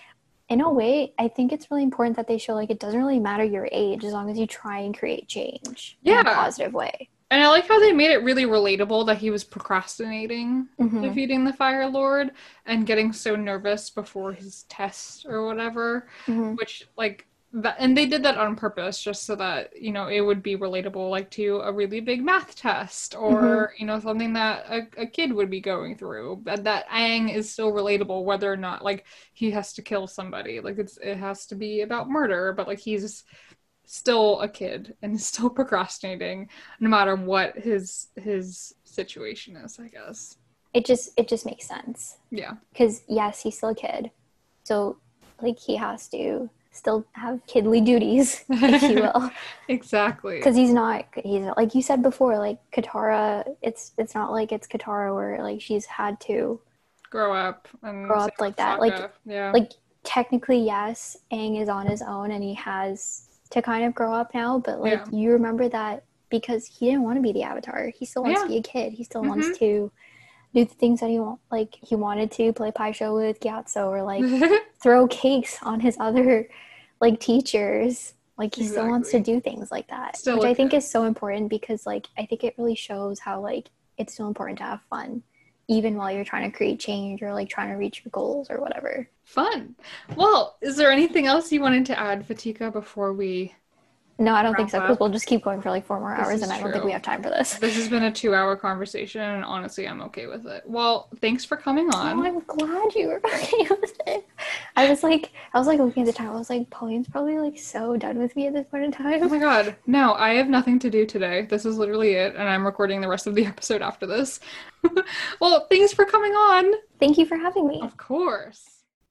In a way, I think it's really important that they show like it doesn't really matter your age as long as you try and create change yeah. in a positive way. And I like how they made it really relatable that he was procrastinating Mhm. defeating the Fire Lord and getting so nervous before his test or whatever, Mhm. which like that, and they did that on purpose just so that, you know, it would be relatable like to a really big math test or, you know, something that a, a kid would be going through. That that Aang is still relatable whether or not like he has to kill somebody. Like it's it has to be about murder, but like he's still a kid and still procrastinating no matter what his his situation is, I guess. It just it just makes sense. Yeah. Because yes, he's still a kid. So like he has to still have kidly duties, if you will. Exactly. Because he's not he's not, like you said before, like Katara, it's it's not like it's Katara where like she's had to grow up and grow up like that. Like yeah. Like technically yes, Aang is on his own and he has to kind of grow up now, but like Yeah. you remember that because he didn't want to be the Avatar. He still wants Yeah. to be a kid. He still Mhm. wants to do the things that he want, like he wanted to play Pai Sho with Gyatso or like throw cakes on his other like teachers. Like he still wants to Exactly. do things like that, Still which a I think kid. is so important because like I think it really shows how like it's still important to have fun even while you're trying to create change or like trying to reach your goals or whatever. Fun. Well, is there anything else you wanted to add, Fatika, before we No, I don't think wrap so because up? we'll just keep going for like four more This hours is and I don't think true. we have time for this. This has been a two-hour conversation, and honestly, I'm okay with it. Well, thanks for coming on. Oh, I'm glad you were okay with it. I was like, I was like looking at the time. I was like, Pauline's probably like so done with me at this point in time. Oh my god. No, I have nothing to do today. This is literally it, and I'm recording the rest of the episode after this. Well, thanks for coming on. Thank you for having me. Of course.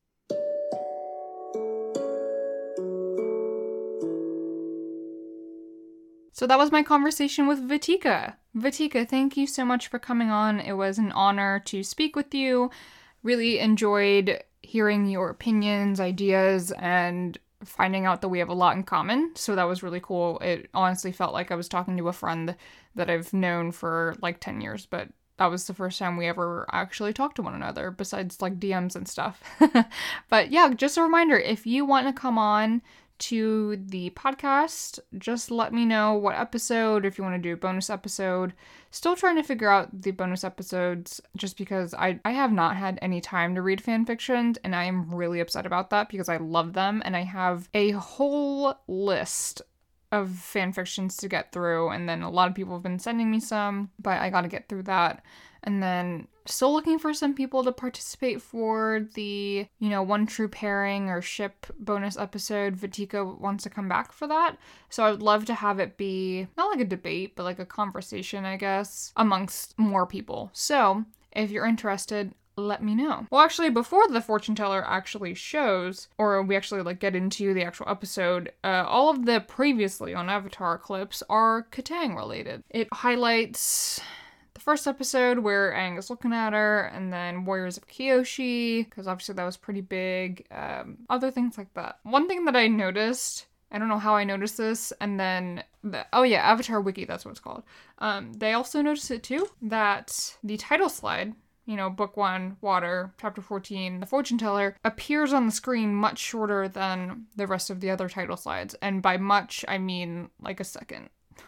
So that was my conversation with Vatika. Vatika, thank you so much for coming on. It was an honor to speak with you. Really enjoyed hearing your opinions, ideas, and finding out that we have a lot in common. So that was really cool. It honestly felt like I was talking to a friend that I've known for like ten years, but that was the first time we ever actually talked to one another, besides like D Ms and stuff. But yeah, just a reminder, if you want to come on to the podcast, just let me know what episode, if you want to do a bonus episode. Still trying to figure out the bonus episodes just because I, I have not had any time to read fan fiction, and I am really upset about that because I love them and I have a whole list of fan fictions to get through, and then a lot of people have been sending me some, but I gotta get through that. And then still looking for some people to participate for the, you know, one true pairing or ship bonus episode. Vatika wants to come back for that. So I would love to have it be not like a debate, but like a conversation, I guess, amongst more people. So if you're interested, let me know. Well, actually, before the fortune teller actually shows, or we actually like get into the actual episode, uh, all of the previously on Avatar clips are Katang related. It highlights the first episode where Aang is looking at her, and then Warriors of Kyoshi, because obviously that was pretty big. Um, other things like that. One thing that I noticed, I don't know how I noticed this, and then, the, oh yeah, Avatar Wiki, that's what it's called. Um, they also noticed it too, that the title slide, you know, book one, water, chapter fourteen, the fortune teller, appears on the screen much shorter than the rest of the other title slides. And by much, I mean like a second.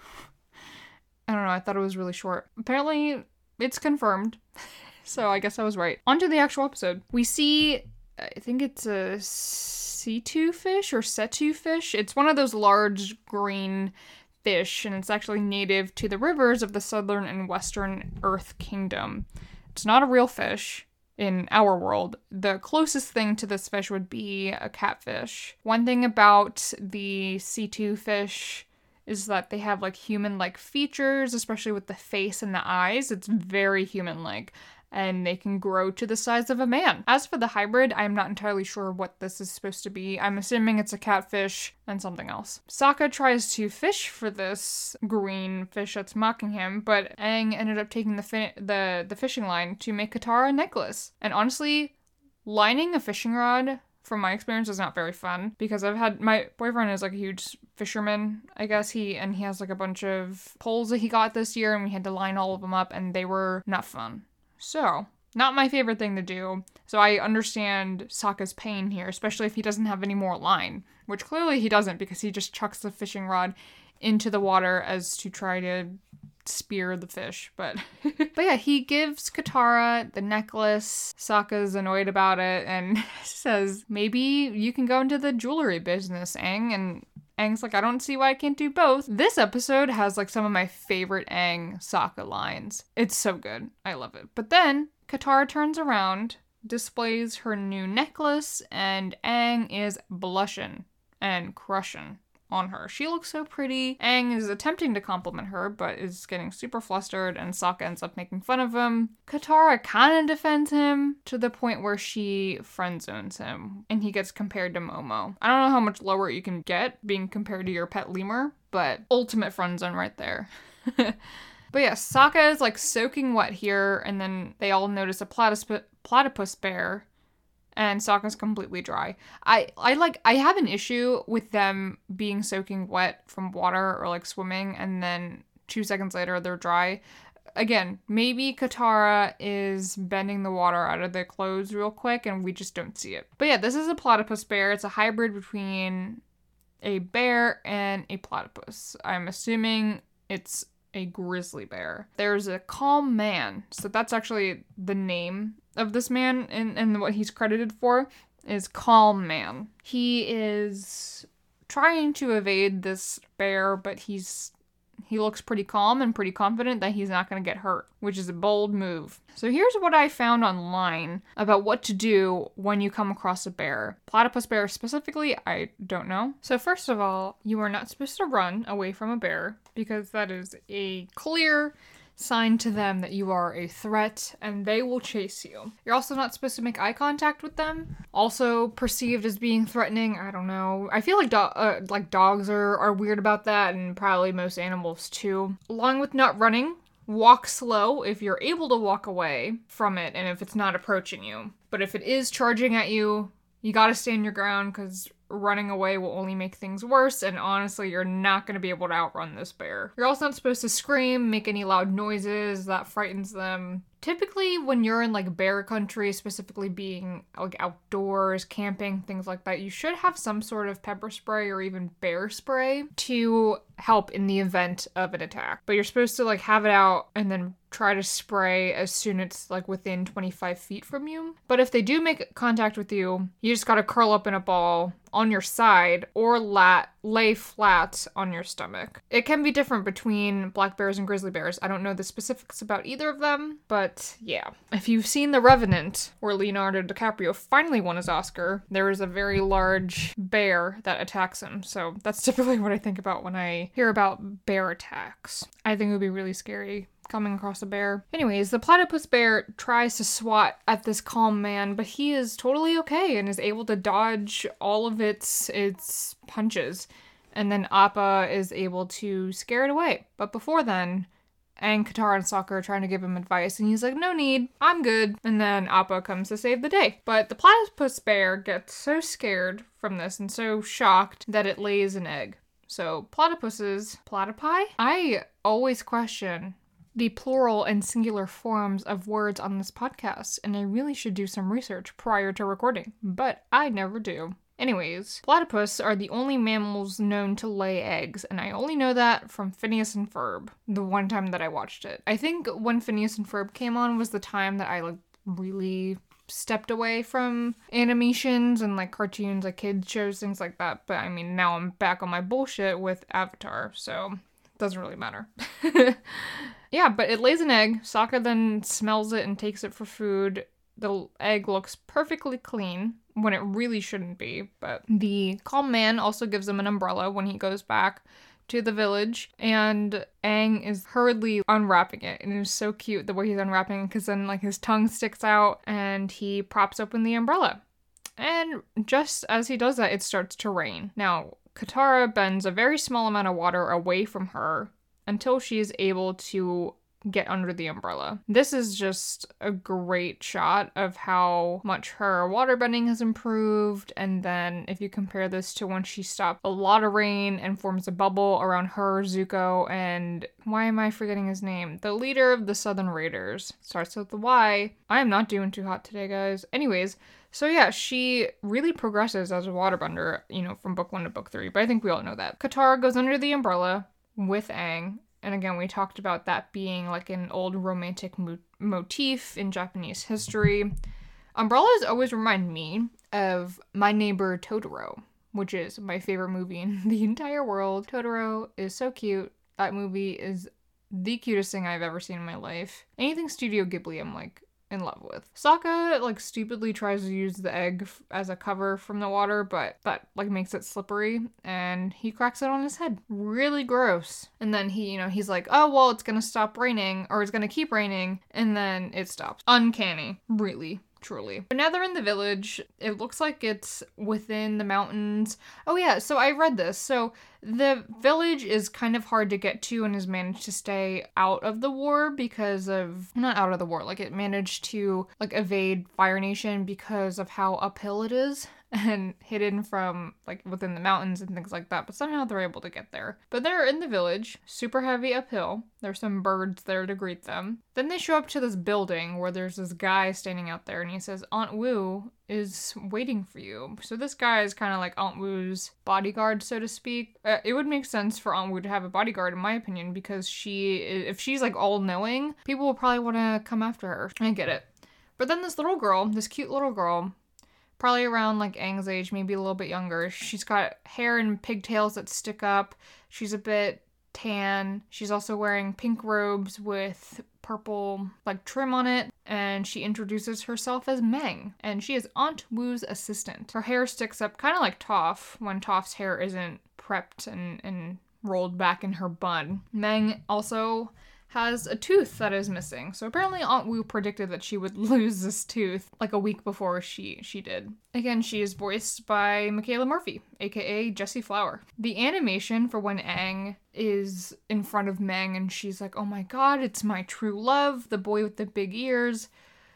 I don't know, I thought it was really short. Apparently, it's confirmed. So I guess I was right. On to the actual episode. We see, I think it's a Situ fish or Setu fish. It's one of those large green fish, and it's actually native to the rivers of the southern and western Earth Kingdom. It's not a real fish in our world. The closest thing to this fish would be a catfish. One thing about the Situ fish is that they have like human-like features, especially with the face and the eyes. It's very human-like, and they can grow to the size of a man. As for the hybrid, I'm not entirely sure what this is supposed to be. I'm assuming it's a catfish and something else. Sokka tries to fish for this green fish that's mocking him, but Aang ended up taking the fi- the the fishing line to make Katara a necklace. And honestly, lining a fishing rod from my experience, is not very fun because I've had, my boyfriend is like a huge fisherman, I guess he, and he has like a bunch of poles that he got this year and we had to line all of them up and they were not fun. So, not my favorite thing to do. So I understand Sokka's pain here, especially if he doesn't have any more line, which clearly he doesn't because he just chucks the fishing rod into the water as to try to spear the fish, but but yeah, he gives Katara the necklace. Sokka's annoyed about it and says, maybe you can go into the jewelry business, Aang, and Aang's like, I don't see why I can't do both. This episode has like some of my favorite Aang Sokka lines. It's so good. I love it. But then Katara turns around, displays her new necklace, and Aang is blushing and crushing on her. She looks so pretty. Aang is attempting to compliment her, but is getting super flustered, and Sokka ends up making fun of him. Katara kind of defends him to the point where she friend zones him, and he gets compared to Momo. I don't know how much lower you can get being compared to your pet lemur, but ultimate friend zone right there. But yeah, Sokka is like soaking wet here, and then they all notice a platypus, platypus bear, and Sokka's completely dry. I, I like, I have an issue with them being soaking wet from water or like swimming, and then two seconds later they're dry. Again, maybe Katara is bending the water out of their clothes real quick and we just don't see it. But yeah, this is a platypus bear. It's a hybrid between a bear and a platypus. I'm assuming it's a grizzly bear. There's a calm man. So that's actually the name of this man, and, and what he's credited for is Calm Man. He is trying to evade this bear, but he's he looks pretty calm and pretty confident that he's not going to get hurt, which is a bold move. So here's what I found online about what to do when you come across a bear. Platypus bear specifically, I don't know. So first of all, you are not supposed to run away from a bear because that is a clear sign to them that you are a threat and they will chase you. You're also not supposed to make eye contact with them. Also perceived as being threatening. I don't know. I feel like do- uh, like dogs are, are weird about that, and probably most animals too. Along with not running, walk slow if you're able to walk away from it and if it's not approaching you. But if it is charging at you, you gotta stand your ground because running away will only make things worse, and honestly, you're not going to be able to outrun this bear. You're also not supposed to scream, make any loud noises, that frightens them. Typically, when you're in like bear country, specifically being like outdoors, camping, things like that, you should have some sort of pepper spray or even bear spray to help in the event of an attack. But you're supposed to like have it out and then try to spray as soon as it's like within twenty-five feet from you. But if they do make contact with you, you just gotta curl up in a ball on your side or lat lay flat on your stomach. It can be different between black bears and grizzly bears. I don't know the specifics about either of them, but yeah. If you've seen The Revenant, where Leonardo DiCaprio finally won his Oscar, there is a very large bear that attacks him. So that's typically what I think about when I hear about bear attacks. I think it would be really scary coming across a bear. Anyways, the platypus bear tries to swat at this calm man, but he is totally okay and is able to dodge all of its its punches. And then Appa is able to scare it away. But before then, Aang, Katara, and Sokka are trying to give him advice, and he's like, no need, I'm good. And then Appa comes to save the day. But the platypus bear gets so scared from this and so shocked that it lays an egg. So platypuses, platypi? I always question the plural and singular forms of words on this podcast, and I really should do some research prior to recording, but I never do. Anyways, platypus are the only mammals known to lay eggs, and I only know that from Phineas and Ferb, the one time that I watched it. I think when Phineas and Ferb came on was the time that I like really stepped away from animations and like cartoons, like kids shows, things like that, but I mean, now I'm back on my bullshit with Avatar, so it doesn't really matter. Yeah, but it lays an egg. Sokka then smells it and takes it for food. The egg looks perfectly clean when it really shouldn't be. But the calm man also gives him an umbrella when he goes back to the village. And Aang is hurriedly unwrapping it. And it is so cute the way he's unwrapping it, because then like his tongue sticks out and he props open the umbrella. And just as he does that, it starts to rain. Now, Katara bends a very small amount of water away from her until she is able to get under the umbrella. This is just a great shot of how much her waterbending has improved, and then if you compare this to when she stopped a lot of rain and forms a bubble around her, Zuko, and why am I forgetting his name? The leader of the Southern Raiders. Starts with the Y. I am not doing too hot today, guys. Anyways, so yeah, she really progresses as a waterbender, you know, from book one to book three, but I think we all know that. Katara goes under the umbrella with Aang, and again, we talked about that being like an old romantic mo- motif in Japanese history. Umbrellas always remind me of My Neighbor Totoro, which is my favorite movie in the entire world. Totoro is so cute. That movie is the cutest thing I've ever seen in my life. Anything Studio Ghibli, I'm like in love with. Sokka like stupidly tries to use the egg f- as a cover from the water, but that like makes it slippery, and he cracks it on his head. Really gross. And then he, you know, he's like, oh well, it's gonna stop raining, or it's gonna keep raining, and then it stops. Uncanny. Really. Truly. But now they're in the village. It looks like it's within the mountains. Oh yeah, so I read this. So the village is kind of hard to get to and has managed to stay out of the war because of, not out of the war, like it managed to like evade Fire Nation because of how uphill it is and hidden from like within the mountains and things like that, but somehow they're able to get there. But they're in the village, super heavy uphill. There's some birds there to greet them. Then they show up to this building where there's this guy standing out there, and he says, Aunt Wu is waiting for you. So this guy is kind of like Aunt Wu's bodyguard, so to speak. Uh, it would make sense for Aunt Wu to have a bodyguard, in my opinion, because she, if she's like all-knowing, people will probably want to come after her. I get it. But then this little girl, this cute little girl, probably around like Aang's age, maybe a little bit younger. She's got hair and pigtails that stick up. She's a bit tan. She's also wearing pink robes with purple like trim on it, and she introduces herself as Meng, and she is Aunt Wu's assistant. Her hair sticks up kind of like Toph when Toph's hair isn't prepped and, and rolled back in her bun. Meng also has a tooth that is missing. So apparently Aunt Wu predicted that she would lose this tooth like a week before she she did. Again, she is voiced by Michaela Murphy, aka Jessie Flower. The animation for when Aang is in front of Meng and she's like, oh my god, it's my true love, the boy with the big ears,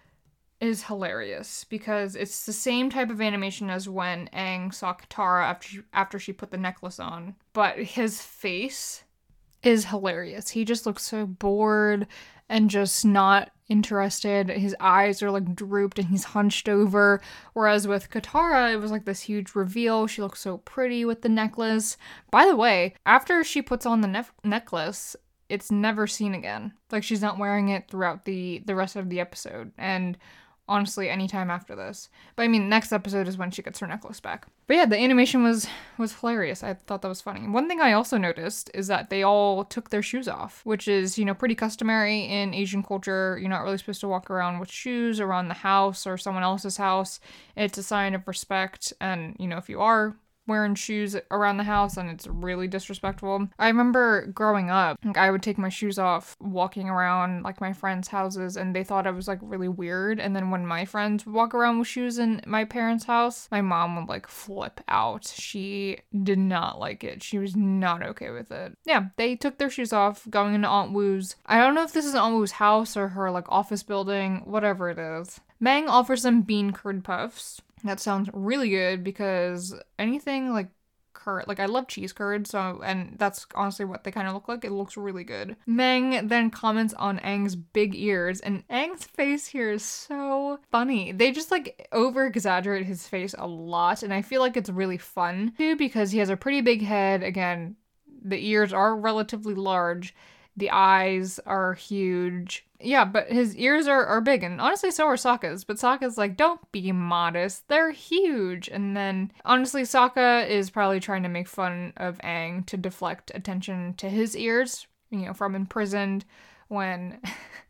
is hilarious because it's the same type of animation as when Aang saw Katara after she, after she put the necklace on. But his face is hilarious. He just looks so bored and just not interested. His eyes are like drooped and he's hunched over. Whereas with Katara, it was like this huge reveal. She looks so pretty with the necklace. By the way, after she puts on the ne- necklace, it's never seen again. Like she's not wearing it throughout the, the rest of the episode. And honestly, anytime after this. But I mean, next episode is when she gets her necklace back. But yeah, the animation was was hilarious. I thought that was funny. One thing I also noticed is that they all took their shoes off, which is, you know, pretty customary in Asian culture. You're not really supposed to walk around with shoes around the house or someone else's house. It's a sign of respect. And, you know, if you are wearing shoes around the house and it's really disrespectful. I remember growing up, like, I would take my shoes off walking around like my friends' houses and they thought I was like really weird. And then when my friends would walk around with shoes in my parents' house, my mom would like flip out. She did not like it. She was not okay with it. Yeah, they took their shoes off going into Aunt Wu's. I don't know if this is Aunt Wu's house or her like office building, whatever it is. Meng offers them bean curd puffs. That sounds really good because anything like curd, like I love cheese curd, so, and that's honestly what they kind of look like. It looks really good. Meng then comments on Aang's big ears, and Aang's face here is so funny. They just like over exaggerate his face a lot, and I feel like it's really fun too because he has a pretty big head. Again, the ears are relatively large. The eyes are huge. Yeah, but his ears are, are big, and honestly, so are Sokka's. But Sokka's like, don't be modest. They're huge. And then, honestly, Sokka is probably trying to make fun of Aang to deflect attention to his ears, you know, from imprisoned when,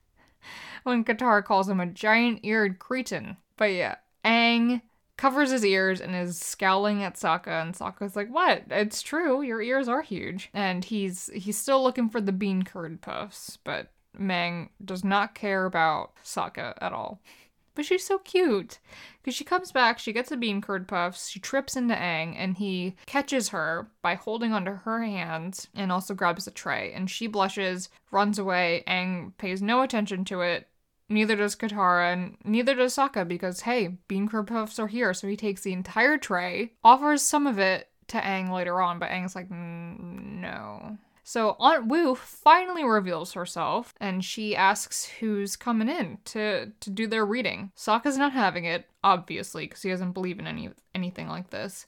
when Katara calls him a giant-eared cretin. But yeah, Aang covers his ears and is scowling at Sokka, and Sokka's like, what? It's true, your ears are huge. And he's he's still looking for the bean curd puffs, but Meng does not care about Sokka at all. But she's so cute. Because she comes back, she gets the bean curd puffs, she trips into Aang, and he catches her by holding onto her hands and also grabs the tray. And she blushes, runs away. Aang pays no attention to it. Neither does Katara, and neither does Sokka, because, hey, bean curd puffs are here. So he takes the entire tray, offers some of it to Aang later on, but Aang's like, mm, no. So Aunt Wu finally reveals herself, and she asks who's coming in to, to do their reading. Sokka's not having it, obviously, because he doesn't believe in any anything like this.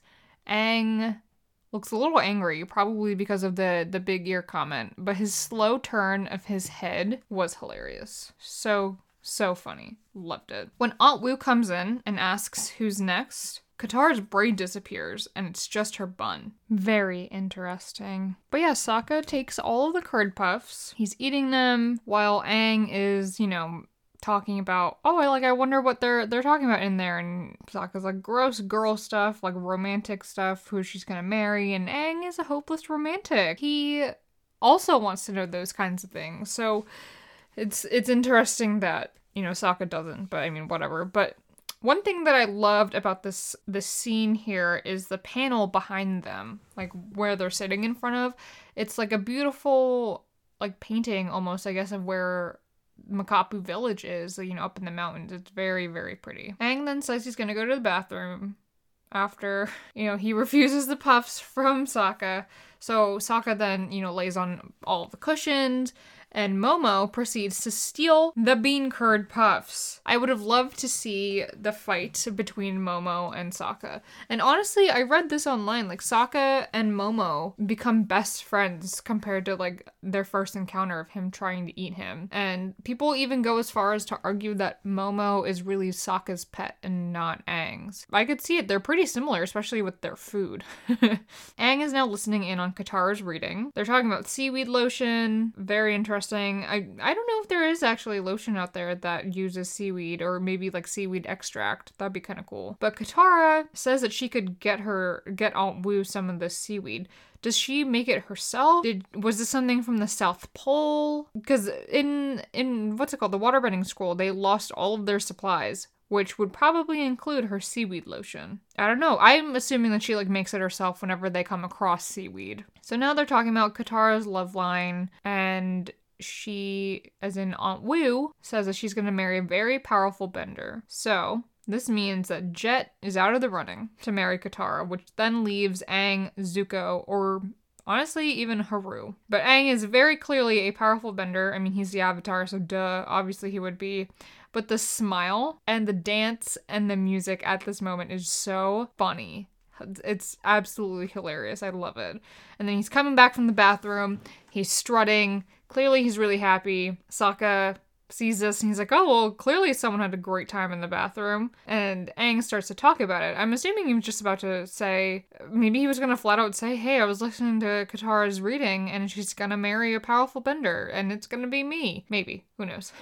Aang looks a little angry, probably because of the, the big ear comment, but his slow turn of his head was hilarious. So, so funny. Loved it. When Aunt Wu comes in and asks who's next, Katara's braid disappears, and it's just her bun. Very interesting. But yeah, Sokka takes all of the curd puffs. He's eating them while Aang is, you know, talking about, oh, I like, I wonder what they're they're talking about in there. And Sokka's like, gross girl stuff, like romantic stuff, who she's gonna marry. And Aang is a hopeless romantic. He also wants to know those kinds of things. So it's it's interesting that, you know, Sokka doesn't, but I mean, whatever. But one thing that I loved about this this scene here is the panel behind them, like where they're sitting in front of. It's like a beautiful, like, painting almost, I guess, of where Makapu Village is, you know, up in the mountains. It's very, very pretty. Aang then says he's gonna go to the bathroom after, you know, he refuses the puffs from Sokka. So Sokka then, you know, lays on all of the cushions, and Momo proceeds to steal the bean curd puffs. I would have loved to see the fight between Momo and Sokka. And honestly, I read this online, like, Sokka and Momo become best friends compared to, like, their first encounter of him trying to eat him. And people even go as far as to argue that Momo is really Sokka's pet and not Aang's. I could see it. They're pretty similar, especially with their food. Aang is now listening in on Katara's reading. They're talking about seaweed lotion. Very interesting. I, I don't know if there is actually lotion out there that uses seaweed, or maybe like seaweed extract. That'd be kind of cool. But Katara says that she could get her get Aunt Wu some of this seaweed. Does she make it herself? Did was this something from the South Pole? Because in in what's it called, the Waterbending Scroll, they lost all of their supplies, which would probably include her seaweed lotion. I don't know. I'm assuming that she, like, makes it herself whenever they come across seaweed. So now they're talking about Katara's love line, and she, as in Aunt Wu, says that she's going to marry a very powerful bender. So this means that Jet is out of the running to marry Katara, which then leaves Aang, Zuko, or honestly, even Haru. But Aang is very clearly a powerful bender. I mean, he's the Avatar, so duh, obviously he would be. But the smile and the dance and the music at this moment is so funny. It's absolutely hilarious. I love it. And then he's coming back from the bathroom. He's strutting. Clearly he's really happy. Sokka sees this and he's like, oh, well, clearly someone had a great time in the bathroom. And Aang starts to talk about it. I'm assuming he was just about to say, maybe he was going to flat out say, hey, I was listening to Katara's reading and she's going to marry a powerful bender and it's going to be me. Maybe. Who knows?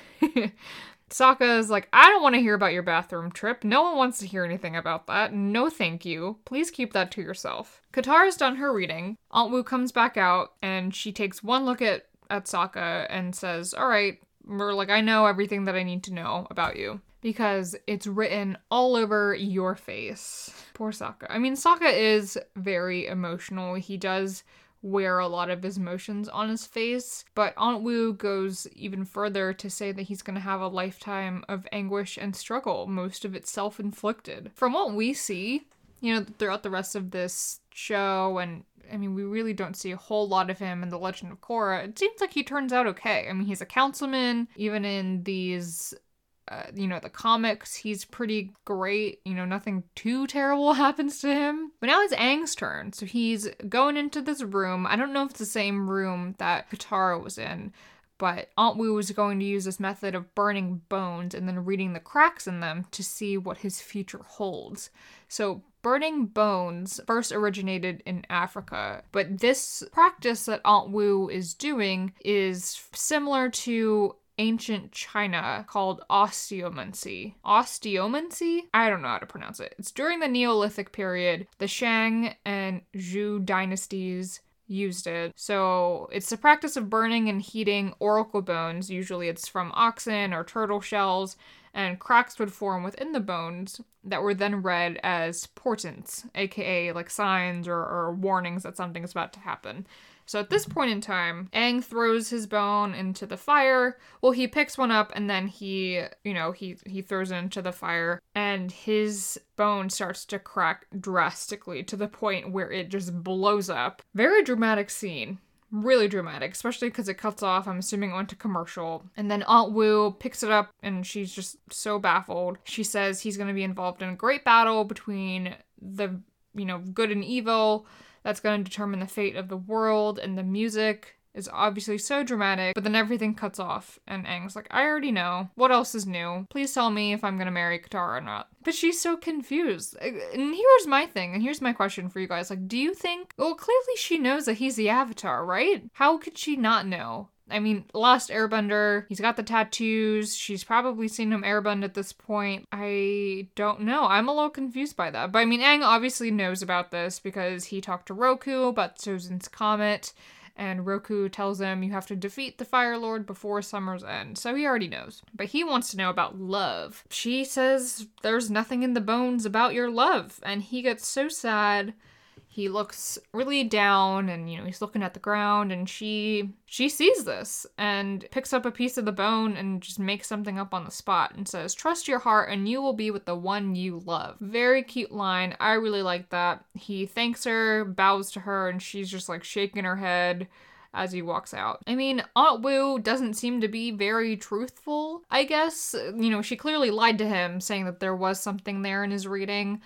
Sokka is like, I don't want to hear about your bathroom trip. No one wants to hear anything about that. No thank you. Please keep that to yourself. Katara's done her reading. Aunt Wu comes back out and she takes one look at, at Sokka and says, all right, we're like, I know everything that I need to know about you. Because it's written all over your face. Poor Sokka. I mean, Sokka is very emotional. He does wear a lot of his emotions on his face, but Aunt Wu goes even further to say that he's going to have a lifetime of anguish and struggle, most of it self-inflicted. From what we see, you know, throughout the rest of this show, and I mean, we really don't see a whole lot of him in The Legend of Korra, it seems like he turns out okay. I mean, he's a councilman, even in these Uh, you know, the comics, he's pretty great. You know, nothing too terrible happens to him. But now it's Aang's turn. So he's going into this room. I don't know if it's the same room that Katara was in, but Aunt Wu was going to use this method of burning bones and then reading the cracks in them to see what his future holds. So burning bones first originated in Africa, but this practice that Aunt Wu is doing is similar to ancient China called osteomancy. Osteomancy? I don't know how to pronounce it. It's during the Neolithic period. The Shang and Zhou dynasties used it. So it's the practice of burning and heating oracle bones. Usually it's from oxen or turtle shells. and cracks would form within the bones that were then read as portents, aka like signs or, or warnings that something's about to happen. So at this point in time, Aang throws his bone into the fire. Well, he picks one up and then he, you know, he, he throws it into the fire and his bone starts to crack drastically to the point where it just blows up. Very dramatic scene. Really dramatic, especially because it cuts off. I'm assuming it went to commercial. And then Aunt Wu picks it up and she's just so baffled. She says he's going to be involved in a great battle between the, you know, good and evil. That's going to determine the fate of the world, and the music is obviously so dramatic, but then everything cuts off, and Aang's like, I already know. What else is new? Please tell me if I'm going to marry Katara or not. But she's so confused. And here's my thing, and here's my question for you guys. Like, do you think... Well, clearly she knows that he's the Avatar, right? How could she not know? I mean, Last Airbender, he's got the tattoos, she's probably seen him airbend at this point. I don't know. I'm a little confused by that. But I mean, Aang obviously knows about this because he talked to Roku about Sozin's Comet, and Roku tells him you have to defeat the Fire Lord before summer's end. So he already knows. But he wants to know about love. She says there's nothing in the bones about your love, and he gets so sad. He looks really down and, you know, he's looking at the ground, and she she sees this and picks up a piece of the bone and just makes something up on the spot and says, trust your heart and you will be with the one you love. Very cute line. I really like that. He thanks her, bows to her, and she's just like shaking her head as he walks out. I mean, Aunt Wu doesn't seem to be very truthful, I guess. You know, she clearly lied to him, saying that there was something there in his reading.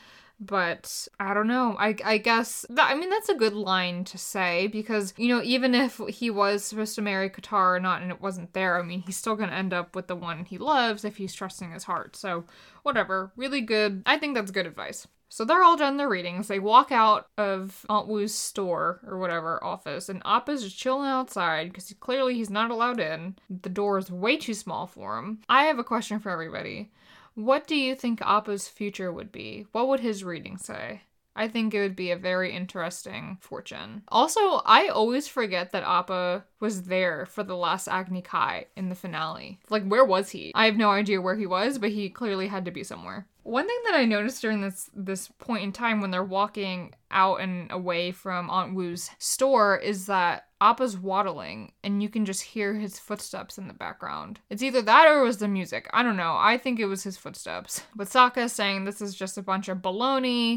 But I don't know. I, I guess, that, I mean, that's a good line to say because, you know, even if he was supposed to marry Katara or not and it wasn't there, I mean, he's still going to end up with the one he loves if he's trusting his heart. So whatever. Really good. I think that's good advice. So they're all done their readings. They walk out of Aunt Wu's store or whatever office, and Appa's just chilling outside because clearly he's not allowed in. The door is way too small for him. I have a question for everybody. What do you think Appa's future would be? What would his reading say? I think it would be a very interesting fortune. Also, I always forget that Appa was there for the last Agni Kai in the finale. Like, where was he? I have no idea where he was, but he clearly had to be somewhere. One thing that I noticed during this this point in time when they're walking out and away from Aunt Wu's store is that Appa's waddling, and you can just hear his footsteps in the background. It's either that or it was the music. I don't know. I think it was his footsteps. But Sokka is saying this is just a bunch of baloney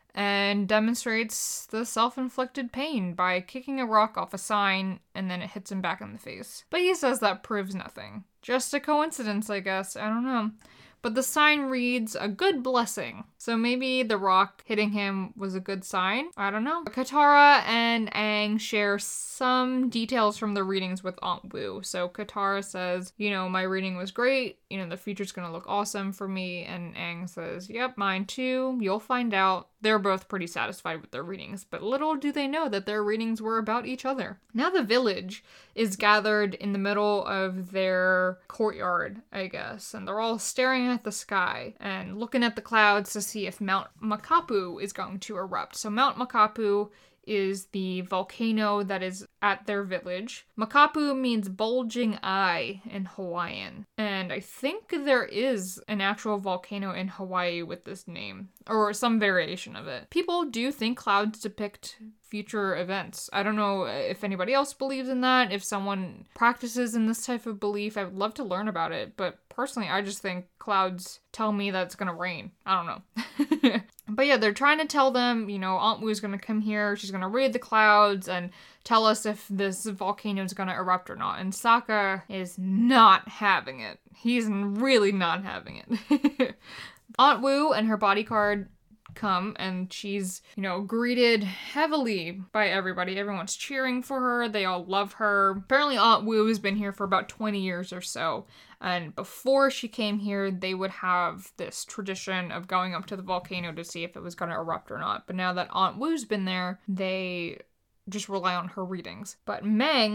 and demonstrates the self-inflicted pain by kicking a rock off a sign and then it hits him back in the face. But he says that proves nothing. Just a coincidence, I guess. I don't know. But the sign reads, a good blessing. So maybe the rock hitting him was a good sign? I don't know. Katara and Aang share some details from the readings with Aunt Wu. So Katara says, you know, my reading was great. You know, the future's gonna look awesome for me. And Aang says, yep, mine too. You'll find out. They're both pretty satisfied with their readings, but little do they know that their readings were about each other. Now the village is gathered in the middle of their courtyard, I guess, and they're all staring at the sky and looking at the clouds to see if Mount Makapu is going to erupt. So Mount Makapu is the volcano that is at their village. Makapu means bulging eye in Hawaiian. And I think there is an actual volcano in Hawaii with this name, or some variation of it. People do think clouds depict future events. I don't know if anybody else believes in that, if someone practices in this type of belief. I would love to learn about it, but personally, I just think clouds tell me that it's gonna rain. I don't know. But yeah, they're trying to tell them, you know, Aunt Wu's gonna come here, she's gonna read the clouds and tell us if this volcano is gonna erupt or not. And Sokka is not having it. He's really not having it. Aunt Wu and her bodyguard come and she's, you know, greeted heavily by everybody. Everyone's cheering for her. They all love her. Apparently Aunt Wu has been here for about twenty years or so. And before she came here, they would have this tradition of going up to the volcano to see if it was going to erupt or not. But now that Aunt Wu's been there, they just rely on her readings. But Meng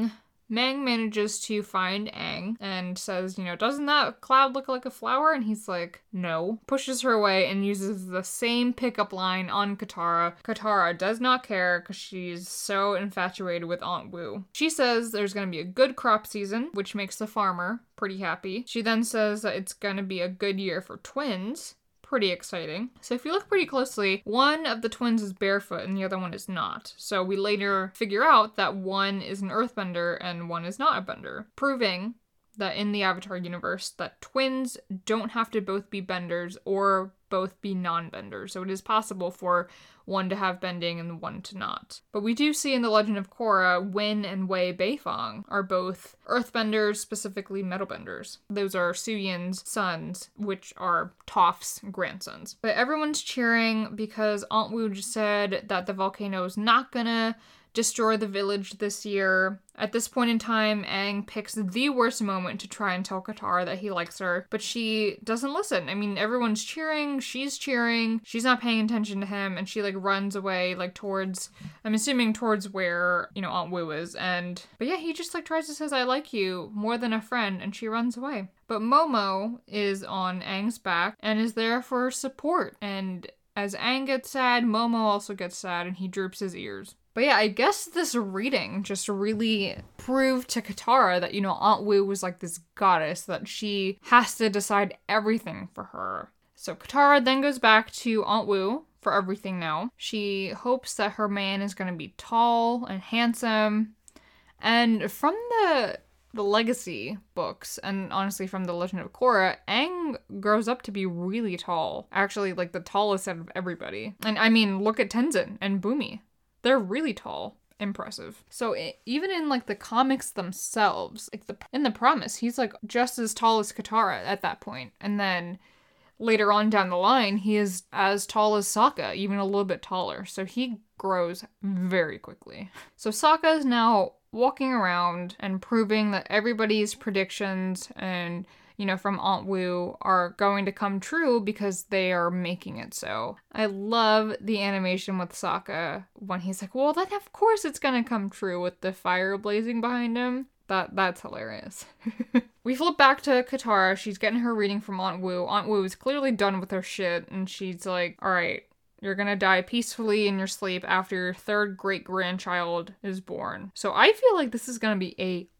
Mang manages to find Aang and says, you know, doesn't that cloud look like a flower? And he's like, no. Pushes her away and uses the same pickup line on Katara. Katara does not care because she's so infatuated with Aunt Wu. She says there's going to be a good crop season, which makes the farmer pretty happy. She then says that it's going to be a good year for twins. Pretty exciting. So if you look pretty closely, one of the twins is barefoot and the other one is not. So we later figure out that one is an earthbender and one is not a bender, proving that in the Avatar universe that twins don't have to both be benders or both be non-benders. So it is possible for one to have bending and one to not. But we do see in The Legend of Korra, Win and Wei Beifong are both earthbenders, specifically metalbenders. Those are Suyin's sons, which are Toph's grandsons. But everyone's cheering because Aunt Wu just said that the volcano is not gonna destroy the village this year. At this point in time, Aang picks the worst moment to try and tell Katara that he likes her, but she doesn't listen. I mean, everyone's cheering, she's cheering, she's not paying attention to him, and she, like, runs away, like, towards, I'm assuming towards where, you know, Aunt Wu is, and, but yeah, he just, like, tries to say, I like you, more than a friend, and she runs away. But Momo is on Aang's back, and is there for support, and as Aang gets sad, Momo also gets sad, and he droops his ears. But yeah, I guess this reading just really proved to Katara that, you know, Aunt Wu was like this goddess, that she has to decide everything for her. So Katara then goes back to Aunt Wu for everything now. She hopes that her man is going to be tall and handsome. And from the the Legacy books, and honestly from The Legend of Korra, Aang grows up to be really tall. Actually, like the tallest out of everybody. And I mean, look at Tenzin and Bumi. They're really tall. Impressive. So it, even in like the comics themselves, like the in The Promise, he's like just as tall as Katara at that point. And then later on down the line, he is as tall as Sokka, even a little bit taller. So he grows very quickly. So Sokka is now walking around and proving that everybody's predictions and, you know, from Aunt Wu are going to come true because they are making it so. I love the animation with Sokka when he's like, well, then of course it's gonna come true with the fire blazing behind him. That That's hilarious. We flip back to Katara. She's getting her reading from Aunt Wu. Aunt Wu is clearly done with her shit, and she's like, all right, you're gonna die peacefully in your sleep after your third great-grandchild is born. So I feel like this is gonna be a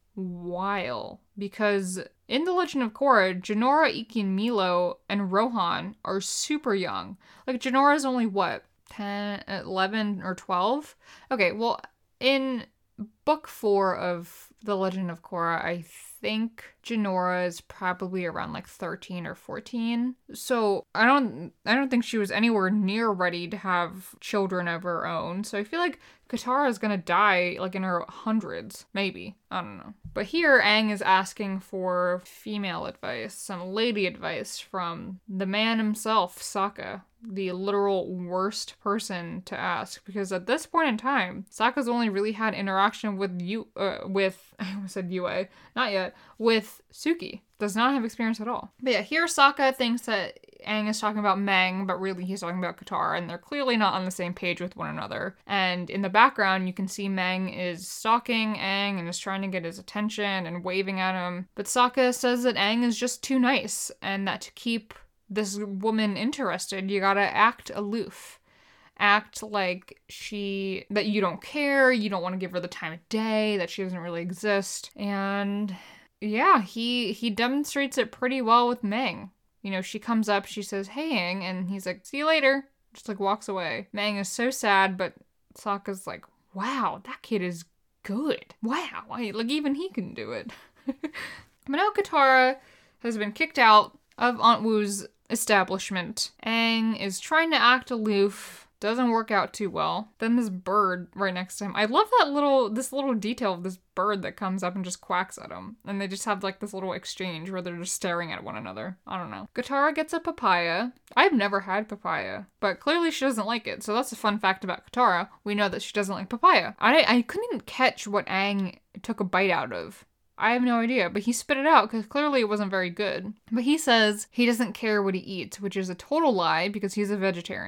while, because in The Legend of Korra, Jinora, Ikki, and Milo and Rohan are super young. Like, Jinora's only, what, ten, eleven, or twelve? Okay, well, in book four of The Legend of Korra, I think Jinora is probably around like thirteen or fourteen. So I don't I don't think she was anywhere near ready to have children of her own. So I feel like Katara is gonna die like in her hundreds, maybe. I don't know. But here Aang is asking for female advice, some lady advice from the man himself, Sokka, the literal worst person to ask, because at this point in time, Sokka's only really had interaction with you, uh, with, I almost said Yue, not yet, with Suki. Does not have experience at all. But yeah, here Sokka thinks that Aang is talking about Meng, but really he's talking about Katara, and they're clearly not on the same page with one another. And in the background, you can see Meng is stalking Aang and is trying to get his attention and waving at him. But Sokka says that Aang is just too nice, and that to keep this woman interested, you gotta act aloof. Act like she, that you don't care, you don't want to give her the time of day, that she doesn't really exist. And yeah, he he demonstrates it pretty well with Meng. You know, she comes up, she says, hey, Aang, and he's like, see you later. Just like walks away. Meng is so sad, but Sokka's like, wow, that kid is good. Wow, I, like even he can do it. But now Katara has been kicked out of Aunt Wu's establishment. Aang is trying to act aloof. Doesn't work out too well. Then this bird right next to him. I love that little, this little detail of this bird that comes up and just quacks at him. And they just have like this little exchange where they're just staring at one another. I don't know. Katara gets a papaya. I've never had papaya, but clearly she doesn't like it. So that's a fun fact about Katara. We know that she doesn't like papaya. I, I couldn't catch what Aang took a bite out of. I have no idea, but he spit it out because clearly it wasn't very good. But he says he doesn't care what he eats, which is a total lie because he's a vegetarian.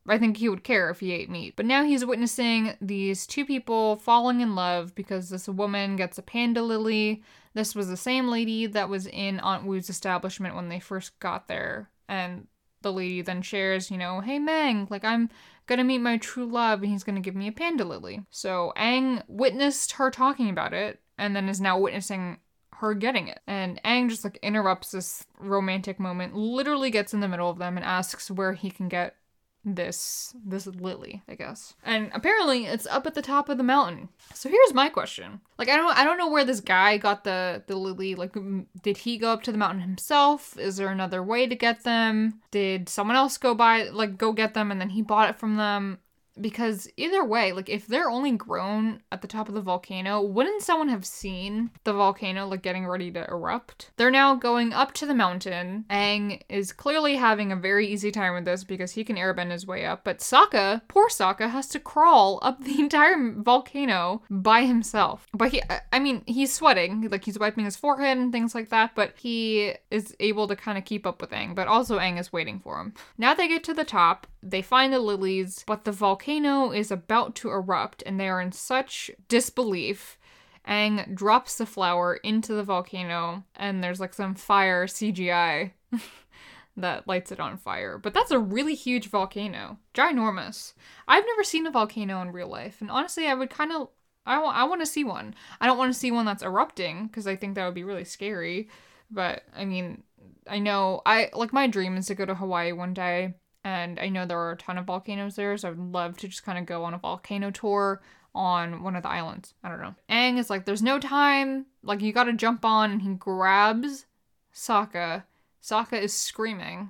I think he would care if he ate meat. But now he's witnessing these two people falling in love because this woman gets a panda lily. This was the same lady that was in Aunt Wu's establishment when they first got there. And the lady then shares, you know, hey Meng, like I'm gonna meet my true love and he's gonna give me a panda lily. So Aang witnessed her talking about it and then is now witnessing her getting it. And Aang just like interrupts this romantic moment, literally gets in the middle of them and asks where he can get this this lily, I guess. And apparently it's up at the top of the mountain. So here's my question. Like I don't I don't know where this guy got the the lily. Like did he go up to the mountain himself? Is there another way to get them? Did someone else go by like go get them and then he bought it from them? Because either way, like if they're only grown at the top of the volcano, wouldn't someone have seen the volcano like getting ready to erupt? They're now going up to the mountain. Aang is clearly having a very easy time with this because he can airbend his way up. But Sokka, poor Sokka, has to crawl up the entire volcano by himself. But he, I mean, he's sweating, like he's wiping his forehead and things like that. But he is able to kind of keep up with Aang. But also Aang is waiting for him. Now they get to the top. They find the lilies, but the volcano is about to erupt and they are in such disbelief. Aang drops the flower into the volcano and there's like some fire C G I that lights it on fire. But that's a really huge volcano. Ginormous. I've never seen a volcano in real life and honestly I would kind of, I, w- I want to see one. I don't want to see one that's erupting because I think that would be really scary. But I mean, I know, I like my dream is to go to Hawaii one day. And I know there are a ton of volcanoes there, so I would love to just kind of go on a volcano tour on one of the islands. I don't know. Aang is like, there's no time. Like, you gotta jump on. And he grabs Sokka. Sokka is screaming.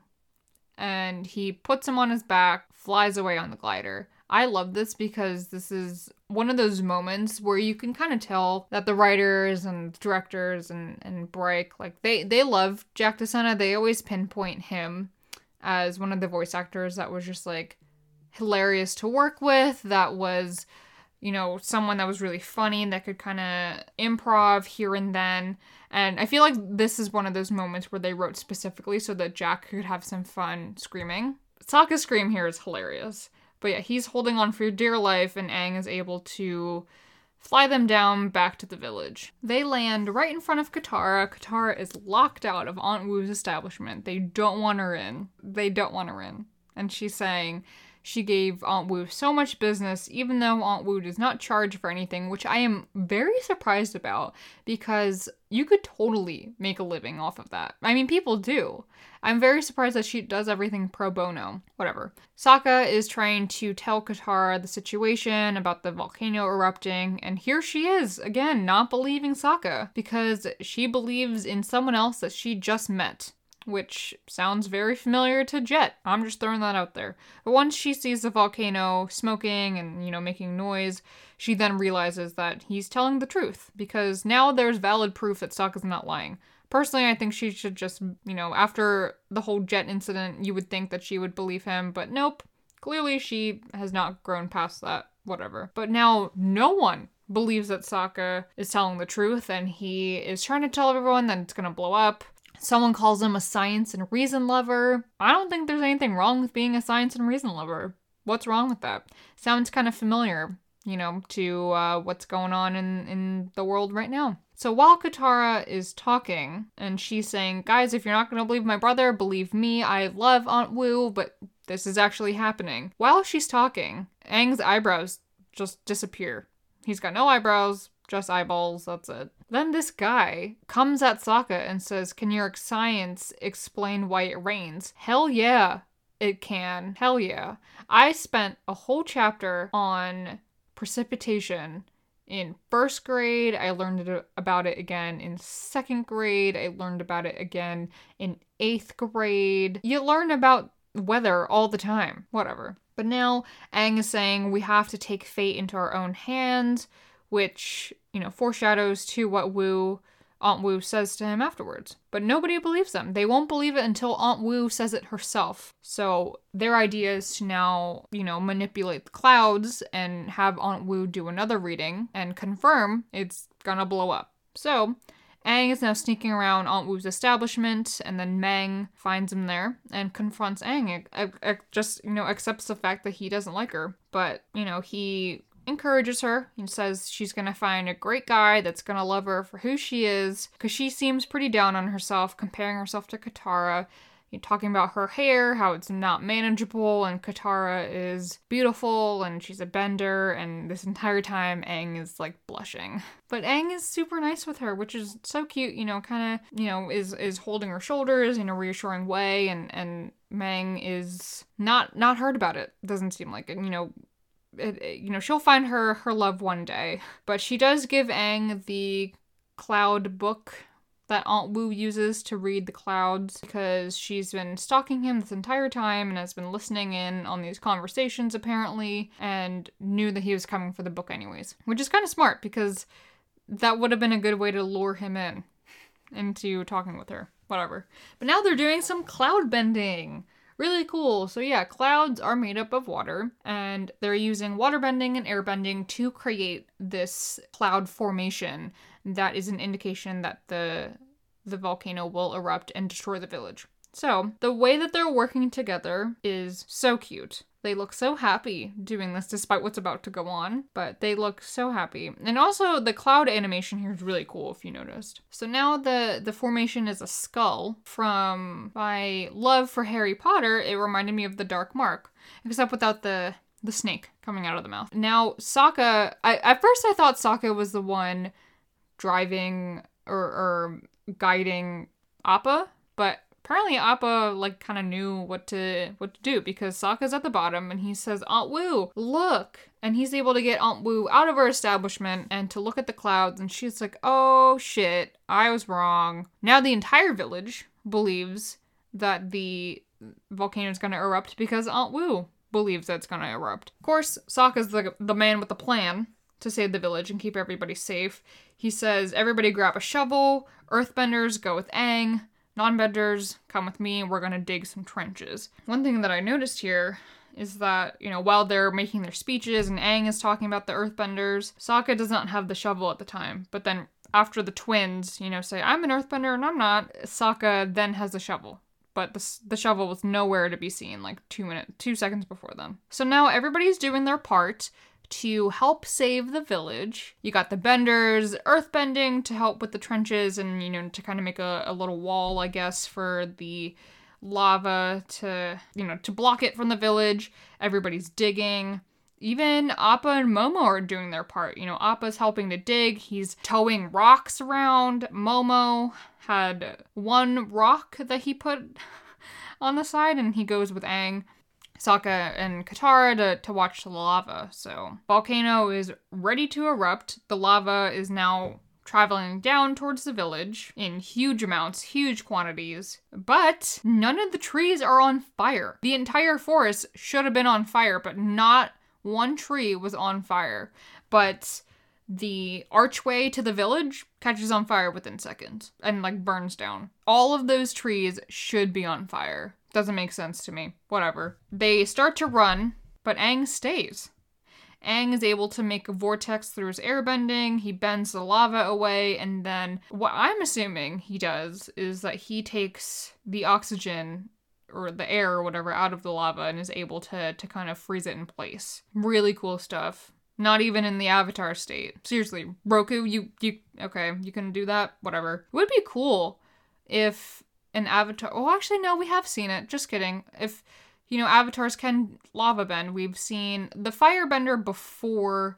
And he puts him on his back, flies away on the glider. I love this because this is one of those moments where you can kind of tell that the writers and directors and, and Break, like, they, they love Jack DeSena. They always pinpoint him as one of the voice actors that was just like hilarious to work with, that was, you know, someone that was really funny, that could kind of improv here and then. And I feel like this is one of those moments where they wrote specifically so that Jack could have some fun screaming. Sokka's scream here is hilarious. But yeah, he's holding on for dear life and Aang is able to fly them down back to the village. They land right in front of Katara. Katara is locked out of Aunt Wu's establishment. They don't want her in. They don't want her in. And she's saying she gave Aunt Wu so much business, even though Aunt Wu does not charge for anything, which I am very surprised about because you could totally make a living off of that. I mean, people do. I'm very surprised that she does everything pro bono. Whatever. Sokka is trying to tell Katara the situation about the volcano erupting, and here she is, again, not believing Sokka, because she believes in someone else that she just met, which sounds very familiar to Jet. I'm just throwing that out there. But once she sees the volcano smoking and, you know, making noise, she then realizes that he's telling the truth, because now there's valid proof that Sokka's not lying. Personally, I think she should just, you know, after the whole Jet incident, you would think that she would believe him, but nope. Clearly, she has not grown past that. Whatever. But now, no one believes that Sokka is telling the truth, and he is trying to tell everyone that it's gonna blow up. Someone calls him a science and reason lover. I don't think there's anything wrong with being a science and reason lover. What's wrong with that? Sounds kind of familiar, you know, to uh, what's going on in, in the world right now. So while Katara is talking, and she's saying, guys, if you're not going to believe my brother, believe me, I love Aunt Wu, but this is actually happening. While she's talking, Aang's eyebrows just disappear. He's got no eyebrows, just eyeballs, that's it. Then this guy comes at Sokka and says, can your science explain why it rains? Hell yeah, it can. Hell yeah. I spent a whole chapter on precipitation in first grade. I learned it, about it again in second grade. I learned about it again in eighth grade. You learn about weather all the time. Whatever. But now Aang is saying we have to take fate into our own hands, which, you know, foreshadows to what Wu, Aunt Wu says to him afterwards. But nobody believes them. They won't believe it until Aunt Wu says it herself. So their idea is to now, you know, manipulate the clouds and have Aunt Wu do another reading and confirm it's gonna blow up. So Aang is now sneaking around Aunt Wu's establishment, and then Meng finds him there and confronts Aang. It, it just, you know, accepts the fact that he doesn't like her. But, you know, he encourages her and says she's gonna find a great guy that's gonna love her for who she is, because she seems pretty down on herself, comparing herself to Katara. You're talking about her hair, how it's not manageable, and Katara is beautiful, and she's a bender, and this entire time Aang is, like, blushing. But Aang is super nice with her, which is so cute, you know, kind of, you know, is is holding her shoulders in a reassuring way, and, and Meng is not not hurt about it, doesn't seem like it, you know. It, it, you know, she'll find her her love one day. But she does give Aang the cloud book that Aunt Wu uses to read the clouds, because she's been stalking him this entire time and has been listening in on these conversations apparently, and knew that he was coming for the book anyways. Which is kind of smart, because that would have been a good way to lure him in into talking with her. Whatever. But now they're doing some cloud bending. Really cool. So yeah, clouds are made up of water, and they're using water bending and air bending to create this cloud formation that is an indication that the the volcano will erupt and destroy the village. So the way that they're working together is so cute. They look so happy doing this despite what's about to go on, but they look so happy. And also the cloud animation here is really cool if you noticed. So now the, the formation is a skull. From my love for Harry Potter, it reminded me of the Dark Mark, except without the the snake coming out of the mouth. Now Sokka, I, at first I thought Sokka was the one driving or, or guiding Appa, but apparently Appa, like, kind of knew what to what to do, because Sokka's at the bottom and he says, Aunt Wu, look! And he's able to get Aunt Wu out of her establishment and to look at the clouds, and she's like, oh shit, I was wrong. Now the entire village believes that the volcano is going to erupt because Aunt Wu believes that it's going to erupt. Of course, Sokka's the, the man with the plan to save the village and keep everybody safe. He says, everybody grab a shovel, earthbenders go with Aang, non-benders come with me, and we're gonna dig some trenches. One thing that I noticed here is that, you know, while they're making their speeches and Aang is talking about the earthbenders, Sokka does not have the shovel at the time. But then after the twins, you know, say, I'm an earthbender and I'm not, Sokka then has the shovel. But the, the shovel was nowhere to be seen, like two minutes, two seconds before them. So now everybody's doing their part to help save the village. You got the benders, earthbending to help with the trenches and, you know, to kind of make a, a little wall, I guess, for the lava to, you know, to block it from the village. Everybody's digging. Even Appa and Momo are doing their part. You know, Appa's helping to dig. He's towing rocks around. Momo had one rock that he put on the side, and he goes with Aang, Sokka, and Katara to, to watch the lava. So, volcano is ready to erupt. The lava is now traveling down towards the village in huge amounts, huge quantities. But none of the trees are on fire. The entire forest should have been on fire, but not one tree was on fire. But the archway to the village catches on fire within seconds and, like, burns down. All of those trees should be on fire. Doesn't make sense to me. Whatever. They start to run, but Aang stays. Aang is able to make a vortex through his airbending. He bends the lava away, and then what I'm assuming he does is that he takes the oxygen or the air or whatever out of the lava and is able to, to kind of freeze it in place. Really cool stuff. Not even in the Avatar state. Seriously, Roku, you, you, okay, you can do that? Whatever. It would be cool if an Avatar, oh, actually, no, we have seen it. Just kidding. If, you know, avatars can lava bend, we've seen the firebender before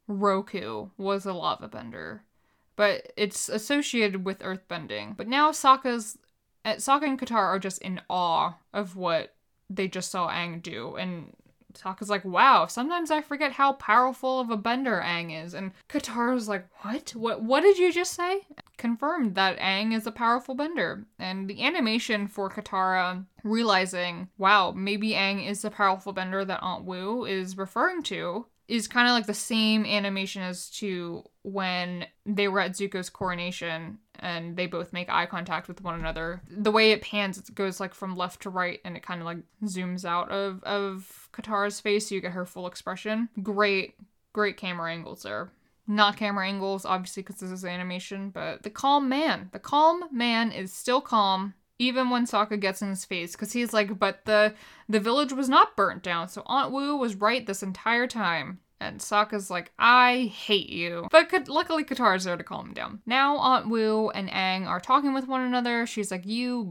Roku was a lava bender, but it's associated with earthbending. But now Sokka's, Sokka and Katara are just in awe of what they just saw Aang do, and Sokka's like, wow, sometimes I forget how powerful of a bender Aang is. And Katara's like, what? What What did you just say? Confirmed that Aang is a powerful bender. And the animation for Katara realizing, wow, maybe Aang is the powerful bender that Aunt Wu is referring to, is kind of like the same animation as to when they were at Zuko's coronation and they both make eye contact with one another. The way it pans, it goes like from left to right and it kind of like zooms out of, of Katara's face so you get her full expression. Great, great camera angles there. Not camera angles, obviously, because this is animation, but the calm man. The calm man is still calm, even when Sokka gets in his face, because he's like, but the, the village was not burnt down, so Aunt Wu was right this entire time. And Sokka's like, I hate you. But luckily Katara's there to calm him down. Now Aunt Wu and Aang are talking with one another. She's like, you,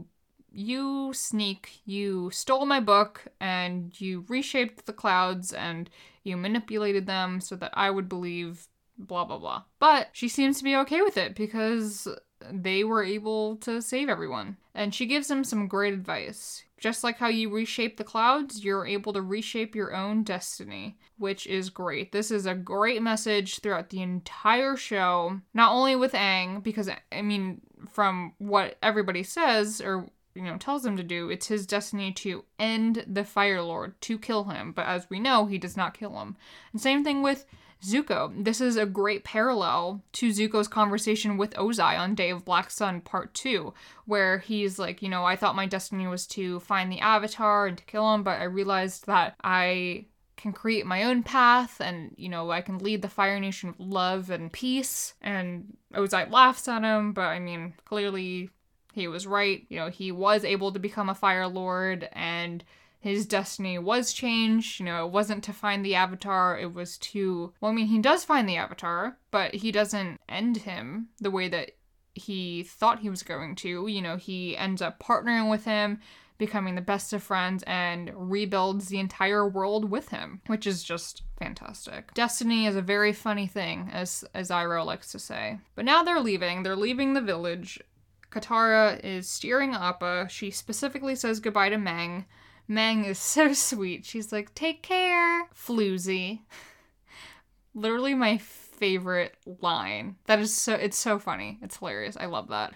you sneak, you stole my book and you reshaped the clouds and you manipulated them so that I would believe blah, blah, blah. But she seems to be okay with it because they were able to save everyone. And she gives him some great advice. Just like how you reshape the clouds, you're able to reshape your own destiny, which is great. This is a great message throughout the entire show, not only with Aang, because, I mean, from what everybody says, or, you know, tells him to do, it's his destiny to end the Fire Lord, to kill him. But as we know, he does not kill him. And same thing with Zuko. This is a great parallel to Zuko's conversation with Ozai on Day of Black Sun Part two, where he's like, you know, I thought my destiny was to find the Avatar and to kill him, but I realized that I can create my own path and, you know, I can lead the Fire Nation with love and peace. And Ozai laughs at him, but I mean, clearly he was right. You know, he was able to become a Fire Lord and his destiny was changed. You know, it wasn't to find the Avatar, it was to... Well, I mean, he does find the Avatar, but he doesn't end him the way that he thought he was going to. You know, he ends up partnering with him, becoming the best of friends, and rebuilds the entire world with him, which is just fantastic. Destiny is a very funny thing, as, as Iroh likes to say. But now they're leaving. They're leaving the village. Katara is steering Appa. She specifically says goodbye to Meng. Meng is so sweet. She's like, take care, floozy. Literally my favorite line. That is so, it's so funny. It's hilarious. I love that.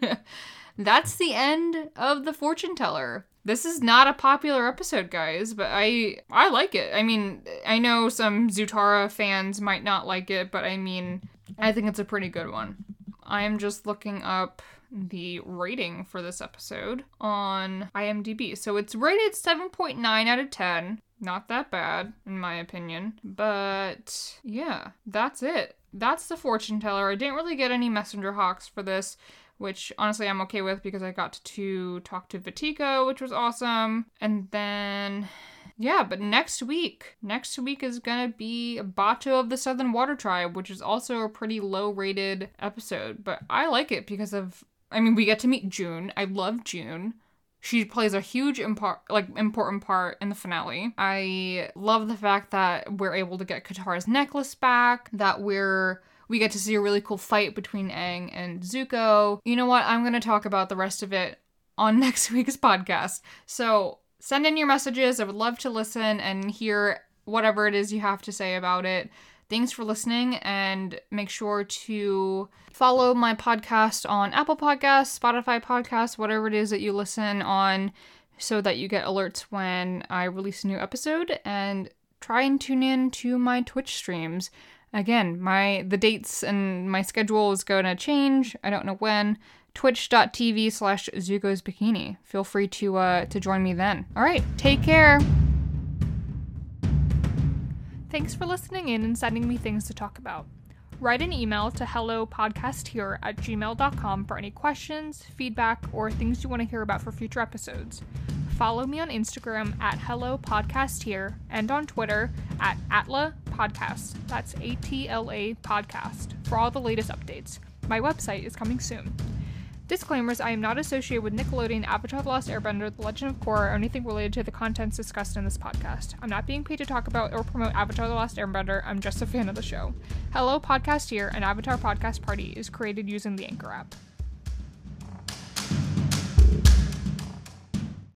That's the end of The Fortune Teller. This is not a popular episode, guys, but I I like it. I mean, I know some Zutara fans might not like it, but I mean, I think it's a pretty good one. I am just looking up the rating for this episode on IMDb. So it's rated seven point nine out of ten. Not that bad, in my opinion. But yeah, that's it. That's The Fortune Teller. I didn't really get any Messenger Hawks for this, which honestly I'm okay with because I got to talk to Vatika, which was awesome. And then... yeah, but next week, next week is gonna be Bato of the Southern Water Tribe, which is also a pretty low-rated episode. But I like it because of... I mean, we get to meet June. I love June. She plays a huge impar- like important part in the finale. I love the fact that we're able to get Katara's necklace back, that we're we get to see a really cool fight between Aang and Zuko. You know what? I'm going to talk about the rest of it on next week's podcast. So send in your messages. I would love to listen and hear whatever it is you have to say about it. Thanks for listening, and make sure to follow my podcast on Apple Podcasts, Spotify Podcasts, whatever it is that you listen on, so that you get alerts when I release a new episode, and try and tune in to my Twitch streams. Again, my the dates and my schedule is going to change. I don't know when. Twitch.tv slash Zuko's Bikini. Feel free to uh, to join me then. All right, take care. Thanks for listening in and sending me things to talk about. Write an email to hellopodcasthere at gmail dot com for any questions, feedback, or things you want to hear about for future episodes. Follow me on Instagram at hellopodcasthere and on Twitter at Atla Podcast. That's A T L A Podcast for all the latest updates. My website is coming soon. Disclaimers: I am not associated with Nickelodeon, Avatar: The Last Airbender, The Legend of Korra, or anything related to the contents discussed in this podcast. I'm not being paid to talk about or promote Avatar: The Last Airbender. I'm just a fan of the show. Hello Podcast Here, an Avatar podcast party, is created using the Anchor app.